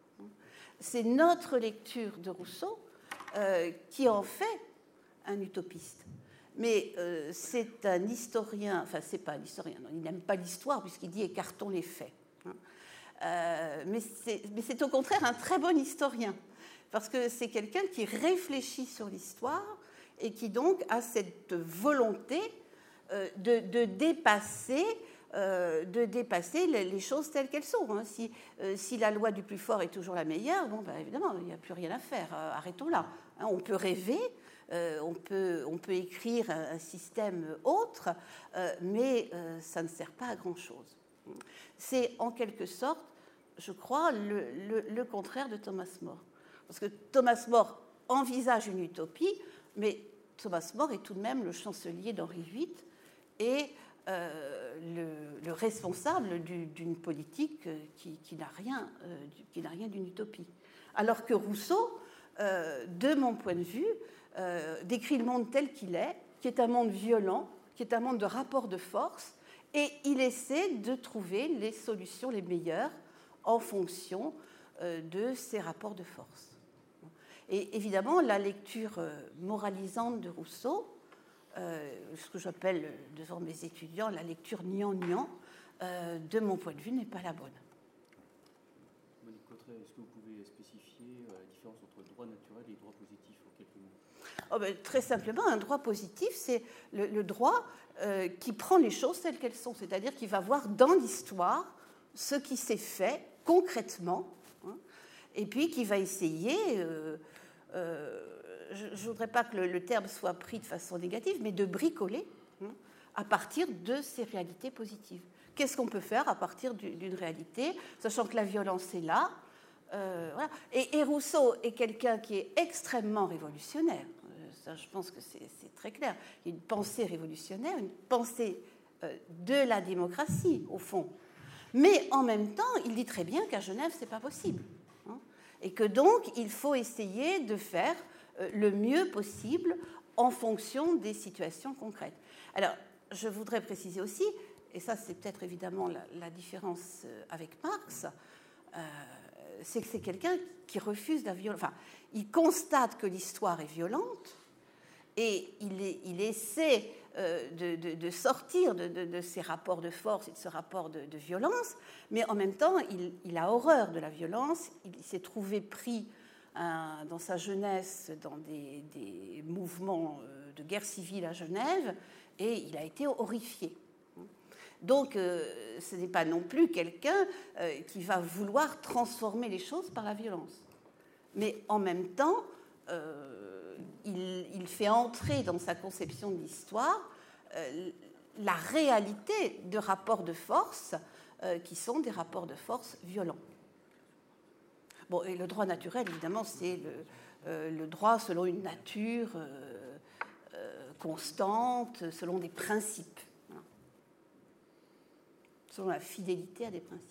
C'est notre lecture de Rousseau euh, qui en fait un utopiste. Mais euh, c'est un historien, enfin c'est pas un historien, non, il n'aime pas l'histoire puisqu'il dit écartons les faits. Hein. Euh, mais, c'est, mais c'est au contraire un très bon historien parce que c'est quelqu'un qui réfléchit sur l'histoire et qui donc a cette volonté euh, de, de dépasser Euh, de dépasser les, les choses telles qu'elles sont. Hein. Si, euh, si la loi du plus fort est toujours la meilleure, bon, ben, évidemment, il n'y a plus rien à faire. Euh, arrêtons-là. Hein, on peut rêver, euh, on, peut, on peut écrire un, un système autre, euh, mais euh, ça ne sert pas à grand-chose. C'est en quelque sorte, je crois, le, le, le contraire de Thomas More. Parce que Thomas More envisage une utopie, mais Thomas More est tout de même le chancelier d'Henri huit et Euh, le, le responsable du, d'une politique qui, qui, n'a rien, euh, qui n'a rien d'une utopie. Alors que Rousseau, euh, de mon point de vue, euh, décrit le monde tel qu'il est, qui est un monde violent, qui est un monde de rapports de force, et il essaie de trouver les solutions les meilleures en fonction euh, de ces rapports de force. Et évidemment, la lecture moralisante de Rousseau, Euh, ce que j'appelle devant mes étudiants la lecture gnangnan, euh, de mon point de vue, n'est pas la bonne. Monique Cottret, est-ce que vous pouvez spécifier euh, la différence entre droit naturel et droit positif en quelques mots ? Oh ben, très simplement, un droit positif, c'est le, le droit euh, qui prend les choses telles qu'elles sont, c'est-à-dire qui va voir dans l'histoire ce qui s'est fait concrètement, hein, et puis qui va essayer... Euh, euh, je ne voudrais pas que le, le terme soit pris de façon négative, mais de bricoler hein, à partir de ces réalités positives. Qu'est-ce qu'on peut faire à partir du, d'une réalité, sachant que la violence est là euh, voilà. et, et Rousseau est quelqu'un qui est extrêmement révolutionnaire. Euh, ça, je pense que c'est, c'est très clair. Il y a une pensée révolutionnaire, une pensée euh, de la démocratie, au fond. Mais en même temps, il dit très bien qu'à Genève, ce n'est pas possible. Hein, et que donc, il faut essayer de faire le mieux possible en fonction des situations concrètes. Alors, je voudrais préciser aussi, et ça c'est peut-être évidemment la, la différence avec Marx, euh, c'est que c'est quelqu'un qui refuse la violence. Enfin, il constate que l'histoire est violente et il, est, il essaie euh, de, de, de sortir de, de, de ces rapports de force et de ce rapport de, de violence, mais en même temps, il, il a horreur de la violence. Il s'est trouvé pris euh, dans sa jeunesse dans des, des mouvements de guerre civile à Genève, et il a été horrifié. Donc, euh, ce n'est pas non plus quelqu'un euh, qui va vouloir transformer les choses par la violence. Mais en même temps, euh, il, il fait entrer dans sa conception de l'histoire euh, la réalité de rapports de force euh, qui sont des rapports de force violents. Bon, et le droit naturel, évidemment, c'est le, euh, le droit selon une nature euh, euh, constante, selon des principes. Selon la fidélité à des principes.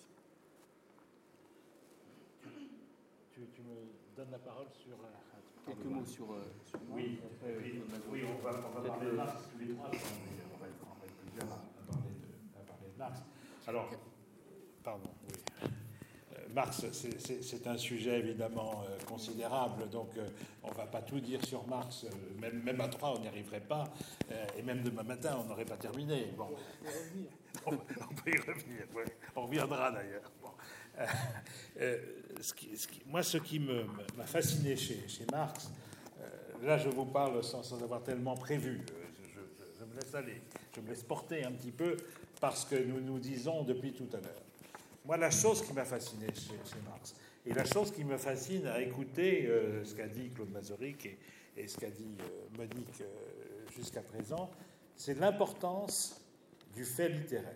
Tu, tu me donnes la parole sur... Quelques mots sur... Euh, sur oui, après, oui, oui, on va, on va parler de Marx tous les trois. On va être, on va être plusieurs à parler de, à parler de Marx. Alors, pardon, oui. Marx, c'est un sujet évidemment euh, considérable, donc euh, on ne va pas tout dire sur Marx, euh, même, même à trois on n'y arriverait pas, euh, et même demain matin on n'aurait pas terminé. Bon. on, on peut y revenir, ouais. On reviendra d'ailleurs. Bon. Euh, euh, ce qui, ce qui, moi, ce qui m'a fasciné chez, chez Marx, euh, là je vous parle sans, sans avoir tellement prévu, je, je, je me laisse aller, je me laisse porter un petit peu par ce que nous nous disons depuis tout à l'heure. Moi, la chose qui m'a fasciné chez, chez Marx, et la chose qui me fascine à écouter euh, ce qu'a dit Claude Masaryk et, et ce qu'a dit euh, Monique euh, jusqu'à présent, c'est l'importance du fait littéraire.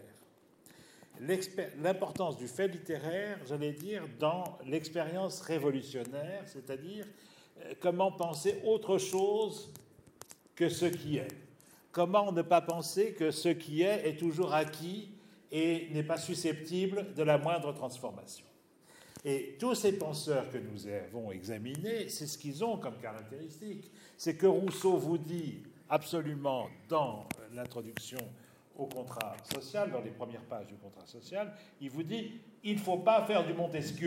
L'importance du fait littéraire, j'allais dire, dans l'expérience révolutionnaire, c'est-à-dire euh, comment penser autre chose que ce qui est. Comment ne pas penser que ce qui est est toujours acquis et n'est pas susceptible de la moindre transformation. Et tous ces penseurs que nous avons examinés, c'est ce qu'ils ont comme caractéristique. C'est que Rousseau vous dit absolument dans l'introduction au contrat social, dans les premières pages du contrat social, il vous dit « il ne faut pas faire du Montesquieu ».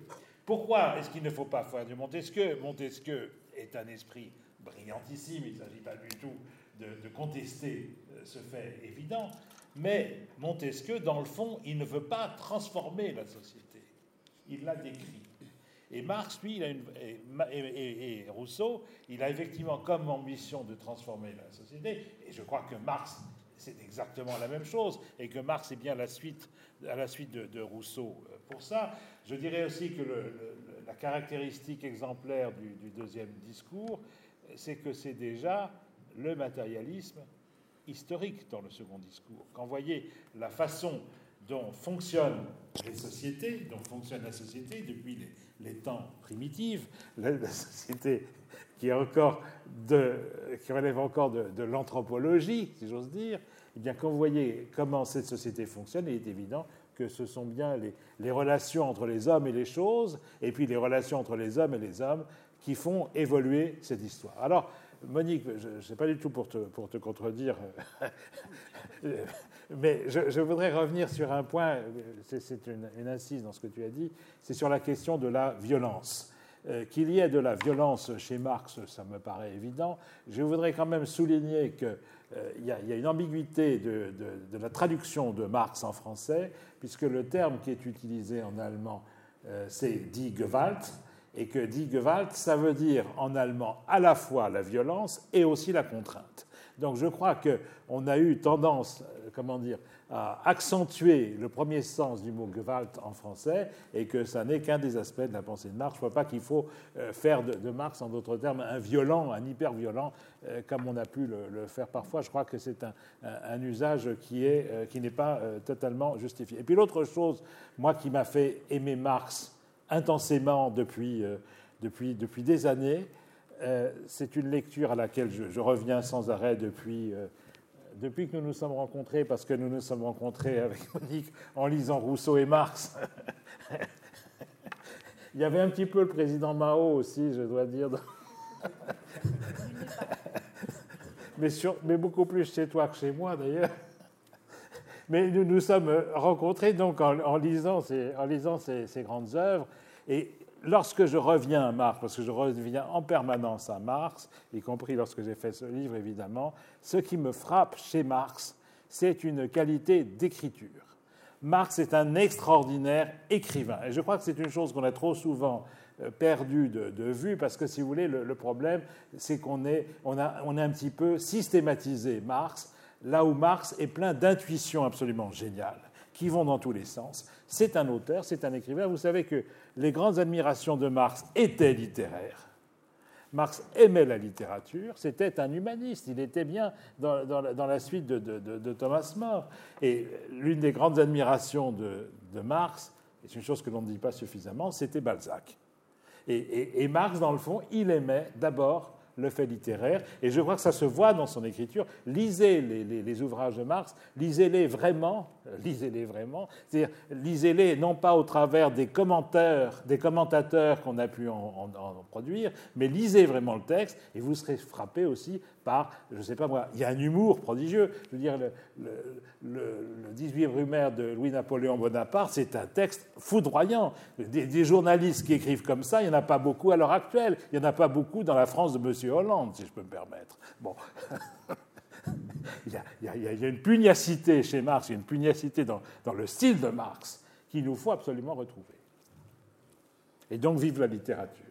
Pourquoi est-ce qu'il ne faut pas faire du Montesquieu? Montesquieu est un esprit brillantissime, il ne s'agit pas du tout de, de contester ce fait évident, mais Montesquieu, dans le fond, il ne veut pas transformer la société. Il la décrit. Et Marx, lui, il a une, et, et, et Rousseau, il a effectivement comme ambition de transformer la société. Et je crois que Marx, c'est exactement la même chose, et que Marx est bien la suite, à la suite de, de Rousseau pour ça. Je dirais aussi que le, le, la caractéristique exemplaire du, du deuxième discours, c'est que c'est déjà le matérialisme historique dans le second discours. Quand vous voyez la façon dont fonctionnent les sociétés, dont fonctionne la société depuis les, les temps primitifs, la, la société qui, est encore de, qui relève encore de, de l'anthropologie, si j'ose dire, eh bien, quand vous voyez comment cette société fonctionne, il est évident que ce sont bien les, les relations entre les hommes et les choses, et puis les relations entre les hommes et les hommes qui font évoluer cette histoire. Alors, Monique, je ne sais pas du tout pour te, pour te contredire, mais je, je voudrais revenir sur un point, c'est une, une incise dans ce que tu as dit, c'est sur la question de la violence. Euh, qu'il y ait de la violence chez Marx, ça me paraît évident. Je voudrais quand même souligner qu'il euh, y, y a une ambiguïté de, de, de la traduction de Marx en français, puisque le terme qui est utilisé en allemand, euh, c'est « die Gewalt », et que « die Gewalt », ça veut dire en allemand à la fois la violence et aussi la contrainte. Donc je crois qu'on a eu tendance, comment dire, à accentuer le premier sens du mot Gewalt en français, et que ça n'est qu'un des aspects de la pensée de Marx. Je ne vois pas qu'il faut faire de, de Marx, en d'autres termes, un violent, un hyper-violent, euh, comme on a pu le, le faire parfois. Je crois que c'est un, un, un usage qui est, euh, qui n'est pas euh, totalement justifié. Et puis l'autre chose, moi, qui m'a fait aimer Marx intensément depuis, euh, depuis, depuis des années, euh, c'est une lecture à laquelle je, je reviens sans arrêt depuis, euh, depuis que nous nous sommes rencontrés, parce que nous nous sommes rencontrés avec Monique en lisant Rousseau et Marx. Il y avait un petit peu le président Mao aussi, je dois dire. mais, sur, mais beaucoup plus chez toi que chez moi, d'ailleurs. Mais nous nous sommes rencontrés donc en, en lisant, ces, en lisant ces, ces grandes œuvres. Et lorsque je reviens à Marx, parce que je reviens en permanence à Marx, y compris lorsque j'ai fait ce livre, évidemment, ce qui me frappe chez Marx, c'est une qualité d'écriture. Marx est un extraordinaire écrivain. Et je crois que c'est une chose qu'on a trop souvent perdue de, de vue, parce que, si vous voulez, le, le problème, c'est qu'on est, on a, on a un petit peu systématisé Marx, là où Marx est plein d'intuitions absolument géniales, qui vont dans tous les sens. C'est un auteur, c'est un écrivain. Vous savez que les grandes admirations de Marx étaient littéraires. Marx aimait la littérature, c'était un humaniste, il était bien dans, dans, la, dans la suite de, de, de, de Thomas More. Et l'une des grandes admirations de, de Marx, et c'est une chose que l'on ne dit pas suffisamment, c'était Balzac. Et, et, et Marx, dans le fond, il aimait d'abord le fait littéraire, et je crois que ça se voit dans son écriture. Lisez les, les, les ouvrages de Marx, lisez-les vraiment, lisez-les vraiment, c'est-à-dire lisez-les non pas au travers des commentaires, des commentateurs qu'on a pu en, en, en produire, mais lisez vraiment le texte, et vous serez frappé aussi par, je ne sais pas moi, il y a un humour prodigieux. Je veux dire, le, le, le, le dix-huit Brumaire de Louis-Napoléon Bonaparte, c'est un texte foudroyant. Des, des journalistes qui écrivent comme ça, il n'y en a pas beaucoup à l'heure actuelle. Il n'y en a pas beaucoup dans la France de M. Hollande, si je peux me permettre. Bon. il, y a, il, y a, il y a une pugnacité chez Marx, il y a une pugnacité dans, dans le style de Marx qu'il nous faut absolument retrouver. Et donc, vive la littérature.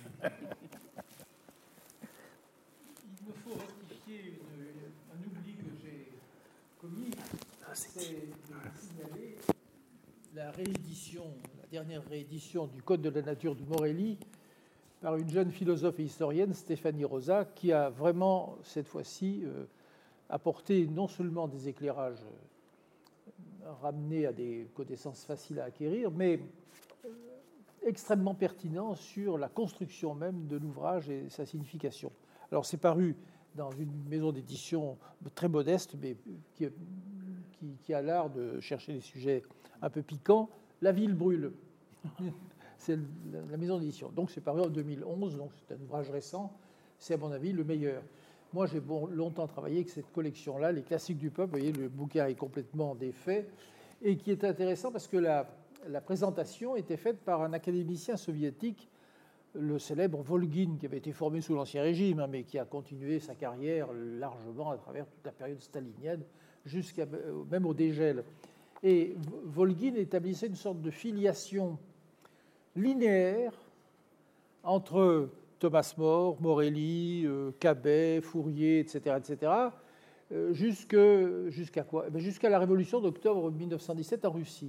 C'est de signaler la réédition, la dernière réédition du Code de la nature de Morelli par une jeune philosophe et historienne, Stéphanie Rosa, qui a vraiment, cette fois-ci, euh, apporté non seulement des éclairages euh, ramenés à des connaissances faciles à acquérir, mais euh, extrêmement pertinents sur la construction même de l'ouvrage et sa signification. Alors, c'est paru dans une maison d'édition très modeste, mais qui Qui, qui a l'art de chercher des sujets un peu piquants. La ville brûle. C'est la maison d'édition. Donc, c'est paru en deux mille onze, donc c'est un ouvrage récent. C'est, à mon avis, le meilleur. Moi, j'ai bon, longtemps travaillé avec cette collection-là, les classiques du peuple. Vous voyez, le bouquin est complètement défait. Et qui est intéressant parce que la, la présentation était faite par un académicien soviétique, le célèbre Volgin, qui avait été formé sous l'Ancien Régime, hein, mais qui a continué sa carrière largement à travers toute la période stalinienne, jusqu'à même au dégel. Et Volgin établissait une sorte de filiation linéaire entre Thomas More, Morelli, euh, Cabet, Fourier, et cetera, et cetera, euh, jusque, jusqu'à quoi ? Ben jusqu'à la révolution d'octobre mille neuf cent dix-sept en Russie.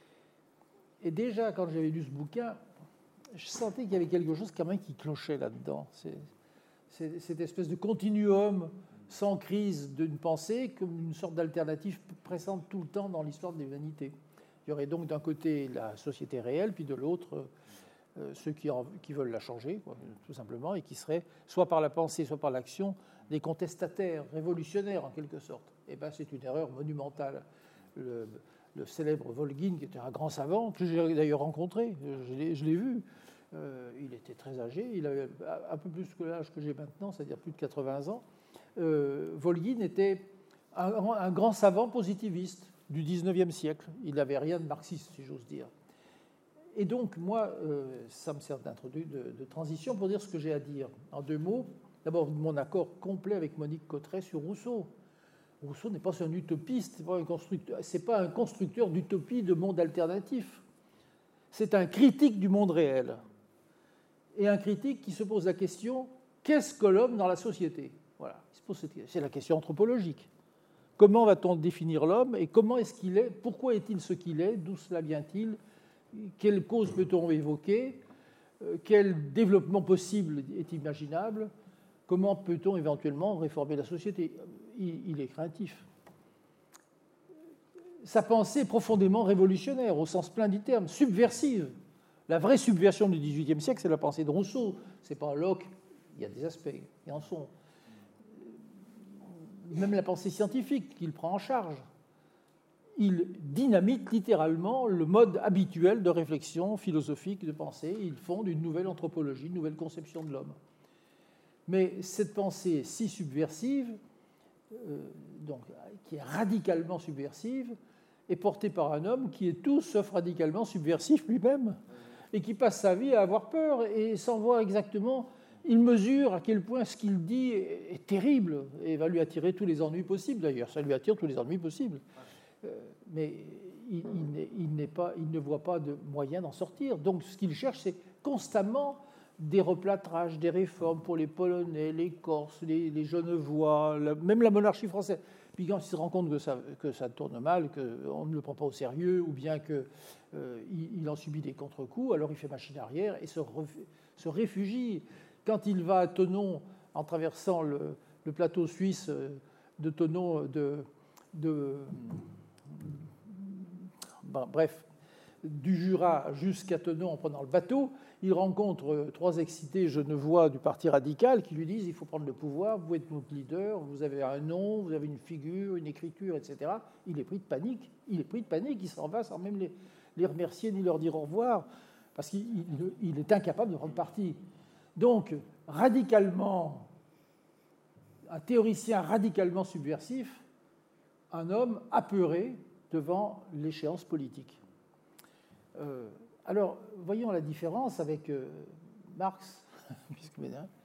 Et déjà, quand j'avais lu ce bouquin, je sentais qu'il y avait quelque chose quand même qui clochait là-dedans. C'est, c'est cette espèce de continuum sans crise d'une pensée, comme une sorte d'alternative présente tout le temps dans l'histoire de l'humanité. Il y aurait donc d'un côté la société réelle, puis de l'autre euh, ceux qui, en, qui veulent la changer, quoi, tout simplement, et qui seraient, soit par la pensée, soit par l'action, des contestataires, révolutionnaires en quelque sorte. Et bien, c'est une erreur monumentale. Le, le célèbre Volgin, qui était un grand savant, que j'ai d'ailleurs rencontré, je l'ai, je l'ai vu, euh, il était très âgé, il avait un peu plus que l'âge que j'ai maintenant, c'est-à-dire plus de quatre-vingts ans. Euh, Volgin était un, un grand savant positiviste du dix-neuvième siècle. Il n'avait rien de marxiste, si j'ose dire. Et donc, moi, euh, ça me sert d'introduit de, de transition pour dire ce que j'ai à dire. En deux mots, d'abord, mon accord complet avec Monique Cotteret sur Rousseau. Rousseau n'est pas un utopiste, ce n'est pas un constructeur, c'est pas un constructeur d'utopie de monde alternatif. C'est un critique du monde réel. Et un critique qui se pose la question, qu'est-ce que l'homme dans la société ? Voilà, c'est la question anthropologique. Comment va-t-on définir l'homme et comment est-ce qu'il est ? Pourquoi est-il ce qu'il est ? D'où cela vient-il ? Quelles causes peut-on évoquer ? Quel développement possible est imaginable ? Comment peut-on éventuellement réformer la société ? il, il est craintif. Sa pensée est profondément révolutionnaire, au sens plein du terme, subversive. La vraie subversion du dix-huitième siècle, c'est la pensée de Rousseau. Ce n'est pas Locke, il y a des aspects, il y en sont. Même la pensée scientifique qu'il prend en charge. Il dynamite littéralement le mode habituel de réflexion philosophique, de pensée. Il fonde une nouvelle anthropologie, une nouvelle conception de l'homme. Mais cette pensée si subversive, euh, donc, qui est radicalement subversive, est portée par un homme qui est tout sauf radicalement subversif lui-même. et qui passe sa vie à avoir peur et sans voir exactement. Il mesure à quel point ce qu'il dit est, est terrible et va lui attirer tous les ennuis possibles, d'ailleurs. Ça lui attire tous les ennuis possibles. Euh, mais il, il, il, n'est pas, il ne voit pas de moyen d'en sortir. Donc ce qu'il cherche, c'est constamment des replâtrages, des réformes pour les Polonais, les Corses, les, les Genevois, la, même la monarchie française. Puis quand il se rend compte que ça, que ça tourne mal, qu'on ne le prend pas au sérieux, ou bien qu'il euh, il en subit des contre-coups, alors il fait machine arrière et se, ref, se réfugie. Quand il va à Thonon, en traversant le, le plateau suisse de Thonon, de, de, ben, bref, du Jura jusqu'à Thonon en prenant le bateau, il rencontre trois excités genevois du Parti radical qui lui disent « il faut prendre le pouvoir, vous êtes notre leader, vous avez un nom, vous avez une figure, une écriture, et cetera » Il est pris de panique, il est pris de panique, il s'en va sans même les, les remercier ni leur dire au revoir, parce qu'il il est incapable de prendre parti. Donc, radicalement, un théoricien radicalement subversif, un homme apeuré devant l'échéance politique. Euh, alors, voyons la différence avec euh, Marx, puisque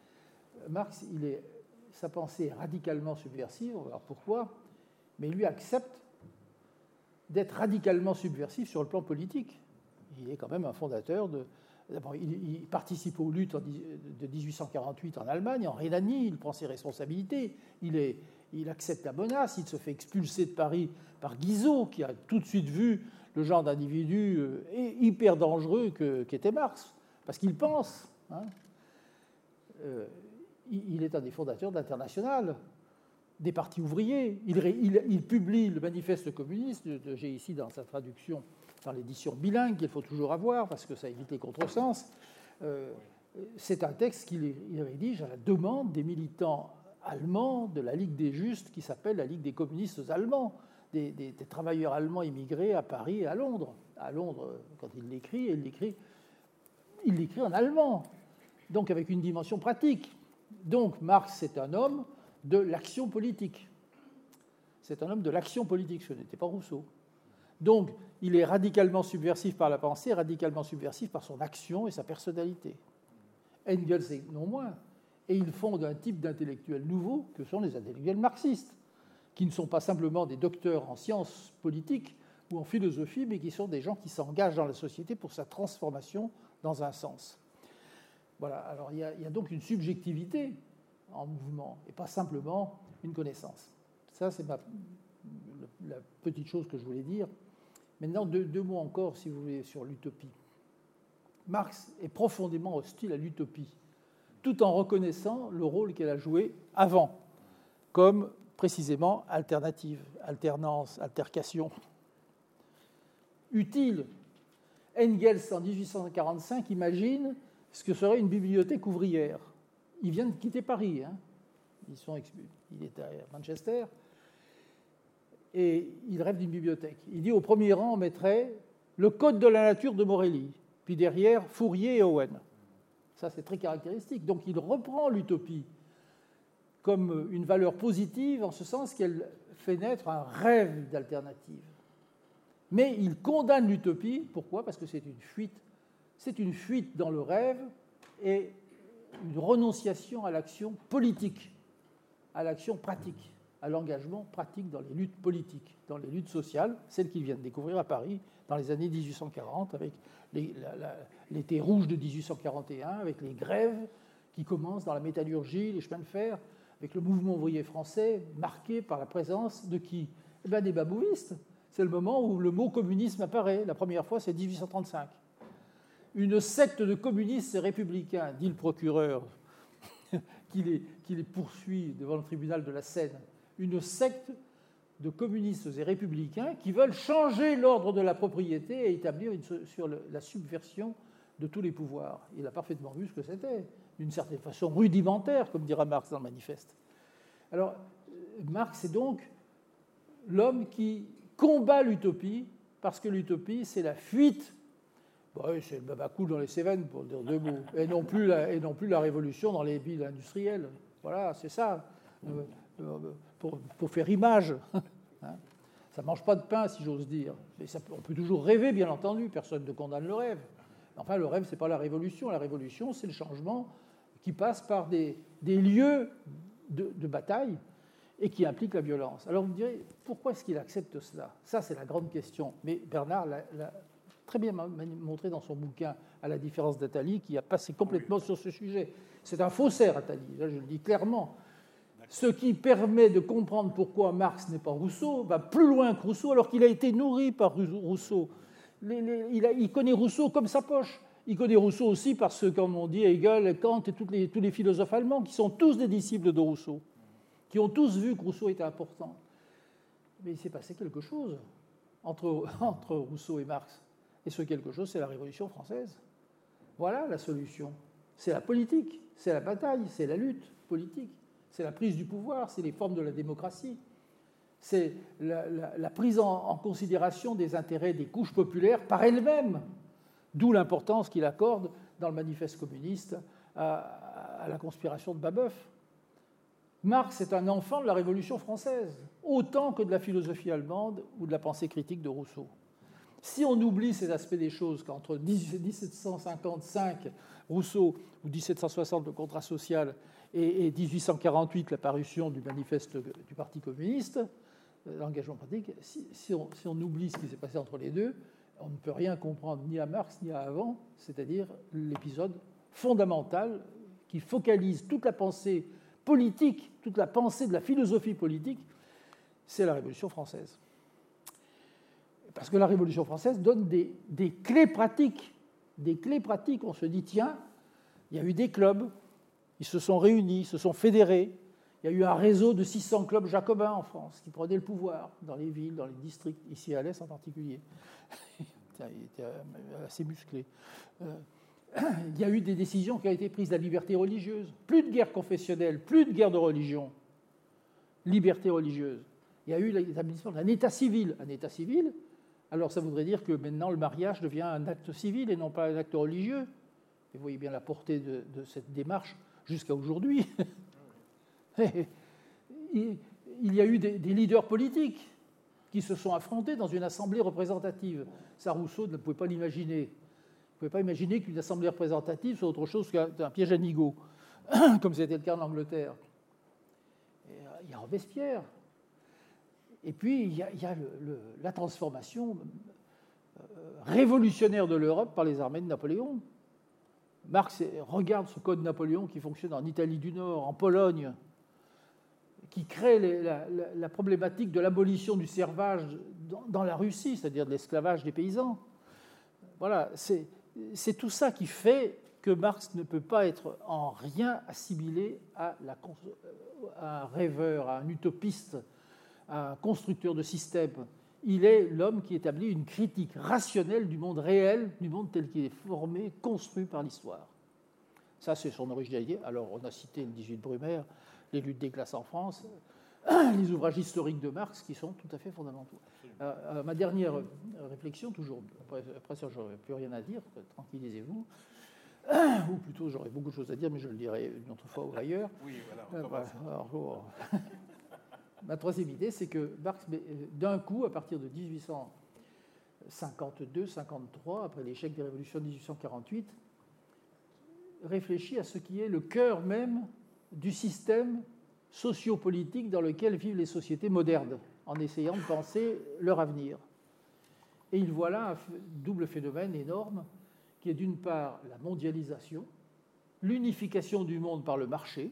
Marx, il est, sa pensée est radicalement subversive, on va voir pourquoi, mais lui accepte d'être radicalement subversif sur le plan politique. Il est quand même un fondateur de... D'abord, il, il participe aux luttes de dix-huit cent quarante-huit en Allemagne, en Rhénanie, il prend ses responsabilités, il, est, il accepte la menace, il se fait expulser de Paris par Guizot, qui a tout de suite vu le genre d'individu hyper dangereux que, qu'était Marx, parce qu'il pense. Hein, euh, il est un des fondateurs d'Internationale, des partis ouvriers. Il, il, il publie le manifeste communiste, j'ai ici dans sa traduction, dans l'édition bilingue, qu'il faut toujours avoir, parce que ça évite les contresens. Euh, c'est un texte qu'il rédige à la demande des militants allemands de la Ligue des Justes, qui s'appelle la Ligue des communistes allemands, des, des, des travailleurs allemands immigrés à Paris et à Londres. À Londres, quand il l'écrit, il l'écrit, il l'écrit en allemand, donc avec une dimension pratique. Donc Marx, c'est un homme de l'action politique. C'est un homme de l'action politique, ce n'était pas Rousseau. Donc, il est radicalement subversif par la pensée, radicalement subversif par son action et sa personnalité. Engels est non moins. Et il fonde un type d'intellectuels nouveaux que sont les intellectuels marxistes, qui ne sont pas simplement des docteurs en sciences politiques ou en philosophie, mais qui sont des gens qui s'engagent dans la société pour sa transformation dans un sens. Voilà, alors il y a, il y a donc une subjectivité en mouvement, et pas simplement une connaissance. Ça, c'est ma, la petite chose que je voulais dire. Maintenant, deux, deux mots encore, si vous voulez, sur l'utopie. Marx est profondément hostile à l'utopie, tout en reconnaissant le rôle qu'elle a joué avant, comme précisément alternative, alternance, altercation. Utile. Engels, en dix-huit cent quarante-cinq, imagine ce que serait une bibliothèque ouvrière. Il vient de quitter Paris. Hein. Ils sont, il est à Manchester. Et il rêve d'une bibliothèque. Il dit au premier rang, on mettrait le Code de la nature de Morelli, puis derrière Fourier et Owen. Ça, c'est très caractéristique. Donc, il reprend l'utopie comme une valeur positive, en ce sens qu'elle fait naître un rêve d'alternative. Mais il condamne l'utopie. Pourquoi ? Parce que c'est une fuite. C'est une fuite dans le rêve et une renonciation à l'action politique, à l'action pratique, à l'engagement pratique dans les luttes politiques, dans les luttes sociales, celles qu'il vient de découvrir à Paris dans les années dix-huit cent quarante, avec les, la, la, l'été rouge de dix-huit cent quarante et un, avec les grèves qui commencent dans la métallurgie, les chemins de fer, avec le mouvement ouvrier français marqué par la présence de qui ? Eh bien, des babouistes. C'est le moment où le mot communisme apparaît. La première fois, c'est dix-huit cent trente-cinq. Une secte de communistes et républicains, dit le procureur, qui les, qui les poursuit devant le tribunal de la Seine. Une secte de communistes et républicains qui veulent changer l'ordre de la propriété et établir une, sur le, la subversion de tous les pouvoirs. Il a parfaitement vu ce que c'était, d'une certaine façon rudimentaire, comme dira Marx dans le manifeste. Alors, Marx est donc l'homme qui combat l'utopie, parce que l'utopie, c'est la fuite. Bon, oui, c'est le babacou dans les Cévennes, pour dire deux mots, et non plus la, et non plus la révolution dans les villes industrielles. Voilà, c'est ça, pour, pour faire image. Hein, ça ne mange pas de pain, si j'ose dire. Mais ça, on peut toujours rêver, bien entendu, personne ne condamne le rêve. Enfin, le rêve, ce n'est pas la révolution. La révolution, c'est le changement qui passe par des, des lieux de, de bataille et qui implique la violence. Alors vous me direz, pourquoi est-ce qu'il accepte cela? Ça, c'est la grande question. Mais Bernard l'a, l'a très bien montré dans son bouquin, à la différence d'Attali, qui a passé complètement oui. sur ce sujet. C'est un faussaire, Attali, là je le dis clairement. Ce qui permet de comprendre pourquoi Marx n'est pas Rousseau va plus loin que Rousseau, alors qu'il a été nourri par Rousseau. Les, les, il, a, il connaît Rousseau comme sa poche. Il connaît Rousseau aussi parce que, comme on dit, Hegel, Kant et toutes les, tous les philosophes allemands, qui sont tous des disciples de Rousseau, qui ont tous vu que Rousseau était important. Mais il s'est passé quelque chose entre, entre Rousseau et Marx. Et ce quelque chose, c'est la Révolution française. Voilà la solution. C'est la politique, c'est la bataille, c'est la lutte politique, c'est la prise du pouvoir, c'est les formes de la démocratie, c'est la, la, la prise en, en considération des intérêts des couches populaires par elles-mêmes, d'où l'importance qu'il accorde dans le manifeste communiste à, à la conspiration de Babeuf. Marx est un enfant de la Révolution française, autant que de la philosophie allemande ou de la pensée critique de Rousseau. Si on oublie ces aspects des choses, qu'entre dix-sept cent cinquante-cinq, Rousseau, ou dix-sept cent soixante, le contrat social, et dix-huit cent quarante-huit, la parution du manifeste du Parti communiste, l'engagement pratique, si, si, on, si on oublie ce qui s'est passé entre les deux, on ne peut rien comprendre ni à Marx ni à avant, c'est-à-dire l'épisode fondamental qui focalise toute la pensée politique, toute la pensée de la philosophie politique, c'est la Révolution française. Parce que la Révolution française donne des, des clés pratiques. Des clés pratiques. On se dit, tiens, il y a eu des clubs, ils se sont réunis, ils se sont fédérés. Il y a eu un réseau de six cents clubs jacobins en France qui prenaient le pouvoir dans les villes, dans les districts, ici à l'Est en particulier. Il était assez musclé. Il y a eu des décisions qui ont été prises, la liberté religieuse. Plus de guerre confessionnelle, plus de guerre de religion. Liberté religieuse. Il y a eu l'établissement d'un état civil. Un état civil, alors ça voudrait dire que maintenant le mariage devient un acte civil et non pas un acte religieux. Et vous voyez bien la portée de, de cette démarche jusqu'à aujourd'hui. Il y a eu des, des leaders politiques qui se sont affrontés dans une assemblée représentative. Ça, Rousseau ne pouvait pas l'imaginer. Il ne pouvait pas imaginer qu'une assemblée représentative soit autre chose qu'un piège à nigaud, comme c'était le cas en Angleterre. Et il y a Robespierre. Et puis, il y a, il y a le, le, la transformation révolutionnaire de l'Europe par les armées de Napoléon. Marx regarde ce code Napoléon qui fonctionne en Italie du Nord, en Pologne, qui crée les, la, la, la problématique de l'abolition du servage dans, dans la Russie, c'est-à-dire de l'esclavage des paysans. Voilà, c'est, c'est tout ça qui fait que Marx ne peut pas être en rien assimilé à, la, à un rêveur, à un utopiste, à un constructeur de système. Il est l'homme qui établit une critique rationnelle du monde réel, du monde tel qu'il est formé, construit par l'histoire. Ça, c'est son originalité. Alors, on a cité le dix-huit Brumaire, les luttes des classes en France, les ouvrages historiques de Marx qui sont tout à fait fondamentaux. Euh, ma dernière réflexion, toujours, après, après ça, j'aurais plus rien à dire, tranquillisez-vous, ou plutôt, j'aurais beaucoup de choses à dire, mais je le dirai une autre fois ou ailleurs. Oui, voilà. Euh, bah, alors, ma troisième idée, c'est que Marx, d'un coup, à partir de dix-huit cent cinquante-deux cinquante-trois, après l'échec des révolutions de dix-huit cent quarante-huit, réfléchit à ce qui est le cœur même du système sociopolitique dans lequel vivent les sociétés modernes, en essayant de penser leur avenir. Et il voit là un double phénomène énorme, qui est d'une part la mondialisation, l'unification du monde par le marché.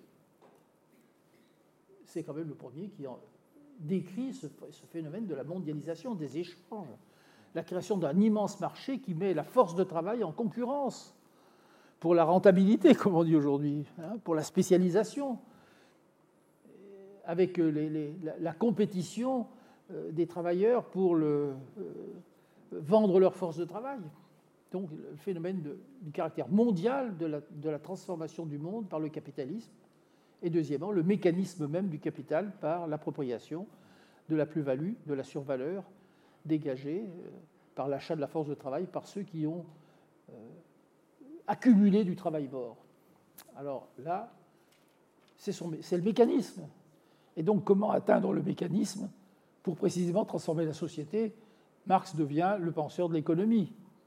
C'est quand même le premier qui en décrit ce, ce phénomène de la mondialisation des échanges, la création d'un immense marché qui met la force de travail en concurrence pour la rentabilité, comme on dit aujourd'hui, hein, pour la spécialisation, avec les, les, la, la compétition euh, des travailleurs pour le, euh, vendre leur force de travail. Donc le phénomène de, du caractère mondial de la, de la transformation du monde par le capitalisme, et deuxièmement, le mécanisme même du capital par l'appropriation de la plus-value, de la survaleur dégagée euh, par l'achat de la force de travail par ceux qui ont euh, accumulé du travail mort. Alors là, c'est, son, c'est le mécanisme. Et donc, comment atteindre le mécanisme pour précisément transformer la société? Marx devient le penseur de l'économie.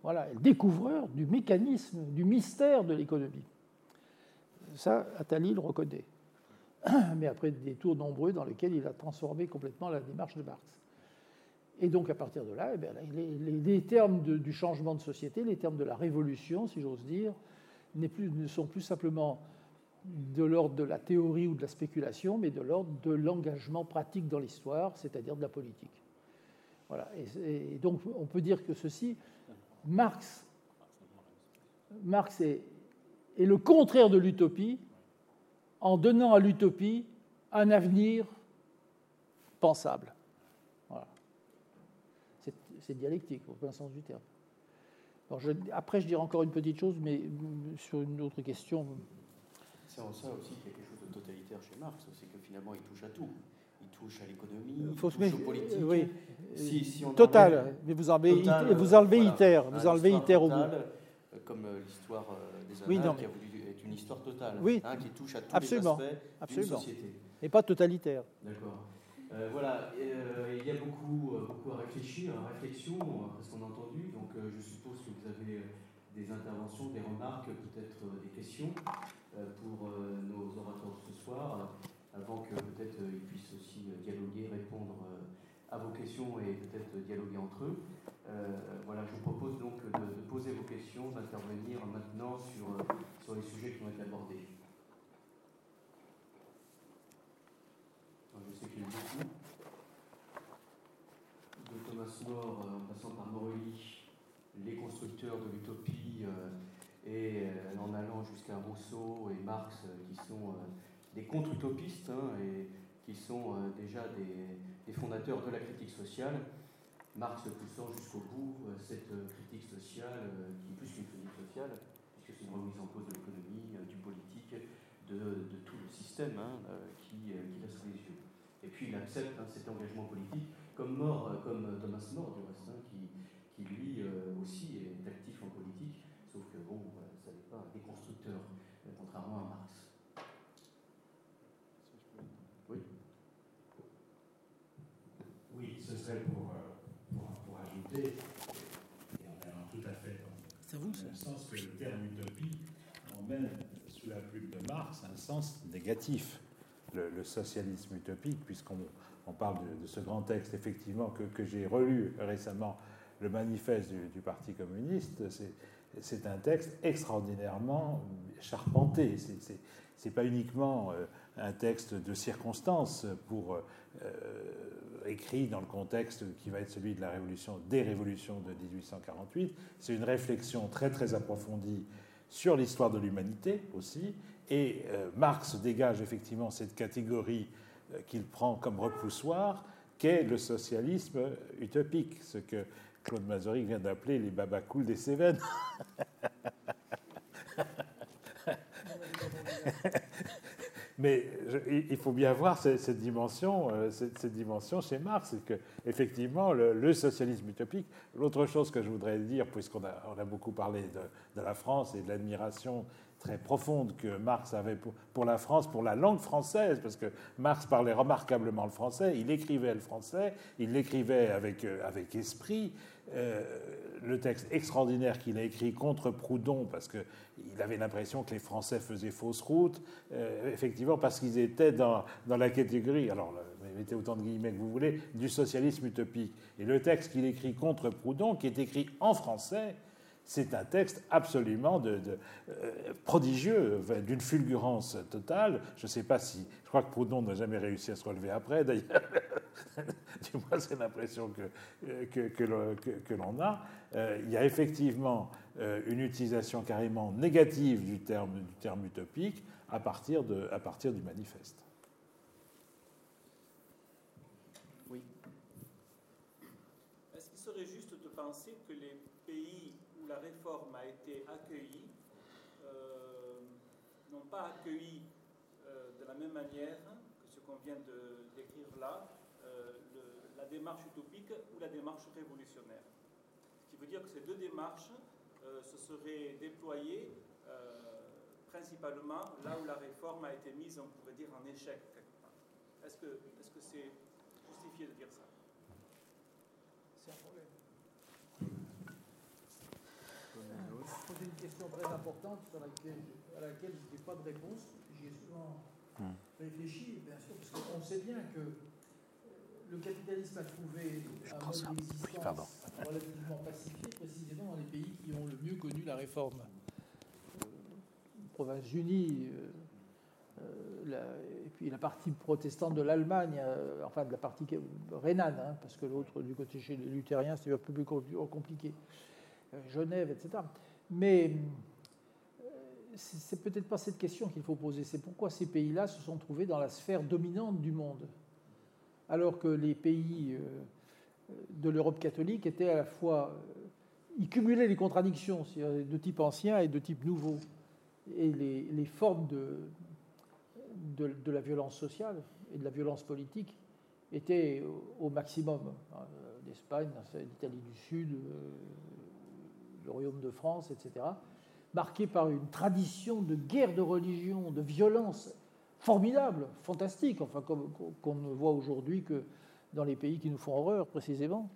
Voilà, le découvreur du mécanisme, du mystère de l'économie. Ça, Attali le reconnaît. Mais après des tours nombreux dans lesquels il a transformé complètement la démarche de Marx. Et donc, à partir de là, eh bien, les, les, les termes de, du changement de société, les termes de la révolution, si j'ose dire, plus, ne sont plus simplement de l'ordre de la théorie ou de la spéculation, mais de l'ordre de l'engagement pratique dans l'histoire, c'est-à-dire de la politique. Voilà. Et, et donc, on peut dire que ceci, Marx, Marx est, est le contraire de l'utopie, en donnant à l'utopie un avenir pensable. Voilà. C'est, c'est dialectique, au plein sens du terme. Alors je, après, je dirais encore une petite chose, mais sur une autre question. C'est en ça aussi qu'il y a quelque chose de totalitaire chez Marx, c'est que finalement, il touche à tout. Il touche à l'économie, il touche mais, aux politiques. Oui. Si, si on total, enlève, mais vous enlevez, total, Iter, vous enlevez voilà, Iter, vous hein, enlevez Iter au bout. Totale, comme l'histoire des Annales, oui, non, qui a voulu être une histoire totale, oui, hein, qui touche à tous absolument, les aspects absolument. d'une société. Et pas totalitaire. D'accord. Euh, voilà, et, euh, il y a beaucoup, euh, beaucoup à réfléchir, à réflexion, après ce qu'on a entendu. Donc, euh, je suppose que vous avez des interventions, des remarques, peut-être euh, des questions euh, pour euh, nos orateurs de ce soir, avant que peut-être euh, ils puissent aussi dialoguer, répondre euh, à vos questions et peut-être dialoguer entre eux. Euh, voilà, je vous propose donc de, de poser vos questions, d'intervenir maintenant sur, euh, sur les sujets qui ont été abordés. Je sais qu'il y a beaucoup. De Thomas More, en passant par Morelli, les constructeurs de l'utopie, euh, et euh, en allant jusqu'à Rousseau et Marx, euh, qui sont euh, des contre-utopistes, hein, et qui sont euh, déjà des, des fondateurs de la critique sociale. Marx poussant jusqu'au bout euh, cette euh, critique sociale, euh, qui est plus qu'une critique sociale, puisque c'est une remise en cause de l'économie, euh, du politique, de, de tout le système, hein, euh, qui, euh, qui reste sous les yeux. Et puis il accepte hein, cet engagement politique, comme, More, euh, comme Thomas More, du reste, hein, qui, qui lui euh, aussi est actif en politique, sauf que bon, euh, ça n'est pas un déconstructeur, euh, contrairement à Marx. Oui. Oui, ce serait pour, euh, pour, pour ajouter, et en allant tout à fait dans, vous, dans le sens que le terme utopie emmène sous la plume de Marx un sens négatif. Le, le socialisme utopique, puisqu'on on parle de, de ce grand texte, effectivement, que, que j'ai relu récemment, le manifeste du, du Parti communiste, c'est, c'est un texte extraordinairement charpenté. C'est, c'est, c'est pas uniquement euh, un texte de circonstance pour, euh, écrit dans le contexte qui va être celui de la révolution, des révolutions de dix-huit cent quarante-huit, c'est une réflexion très très approfondie sur l'histoire de l'humanité aussi. Et euh, Marx dégage effectivement cette catégorie euh, qu'il prend comme repoussoir, qu'est le socialisme utopique, ce que Claude Mazorik vient d'appeler les babacools des Cévennes. Mais je, il faut bien voir cette, cette dimension, euh, cette, cette dimension chez Marx, c'est que effectivement le, le socialisme utopique. L'autre chose que je voudrais dire, puisqu'on a, on a beaucoup parlé de, de la France et de l'admiration très profonde que Marx avait pour, pour la France, pour la langue française, parce que Marx parlait remarquablement le français, il écrivait le français, il l'écrivait avec, euh, avec esprit. Euh, le texte extraordinaire qu'il a écrit contre Proudhon, parce qu'il avait l'impression que les Français faisaient fausse route, euh, effectivement parce qu'ils étaient dans, dans la catégorie, alors mettez autant de guillemets que vous voulez, du socialisme utopique. Et le texte qu'il écrit contre Proudhon, qui est écrit en français, c'est un texte absolument de, de, euh, prodigieux, d'une fulgurance totale. Je ne sais pas si... Je crois que Proudhon n'a jamais réussi à se relever après, d'ailleurs. Du moins, c'est l'impression que, que, que, le, que, que l'on a. Euh, il y a effectivement euh, une utilisation carrément négative du terme, du terme utopique à partir, de, à partir du manifeste. Oui. Est-ce qu'il serait juste de penser que les pays où la réforme a été accueillie euh, n'ont pas accueilli euh, de la même manière que ce qu'on vient de décrire là, euh, le, la démarche utopique ou la démarche révolutionnaire. Ce qui veut dire que ces deux démarches euh, se seraient déployées euh, principalement là où la réforme a été mise, on pourrait dire, en échec quelque part. Est-ce que, est-ce que c'est justifié de dire ça? C'est un problème. question très importante sur laquelle, à laquelle je n'ai pas de réponse. J'y ai souvent hum. réfléchi, bien sûr, parce qu'on sait bien que le capitalisme a trouvé je un mode d'existence oui, relativement pacifié, précisément dans les pays qui ont le mieux connu la réforme. Euh, Provinces-Unies, euh, euh, la, et puis la partie protestante de l'Allemagne, euh, enfin de la partie rhénane, hein, parce que l'autre, du côté chez les luthériens, c'était un peu plus compliqué. Euh, Genève, et cetera. Mais euh, c'est peut-être pas cette question qu'il faut poser, c'est pourquoi ces pays-là se sont trouvés dans la sphère dominante du monde, alors que les pays de l'Europe catholique étaient à la fois... Ils cumulaient les contradictions de type ancien et de type nouveau. Et les, les formes de, de, de la violence sociale et de la violence politique étaient au, au maximum. L'Espagne, l'Italie du Sud, le Royaume de France, et cetera, marqués par une tradition de guerre de religion, de violence formidable, fantastique, enfin, comme, qu'on ne voit aujourd'hui que dans les pays qui nous font horreur, précisément.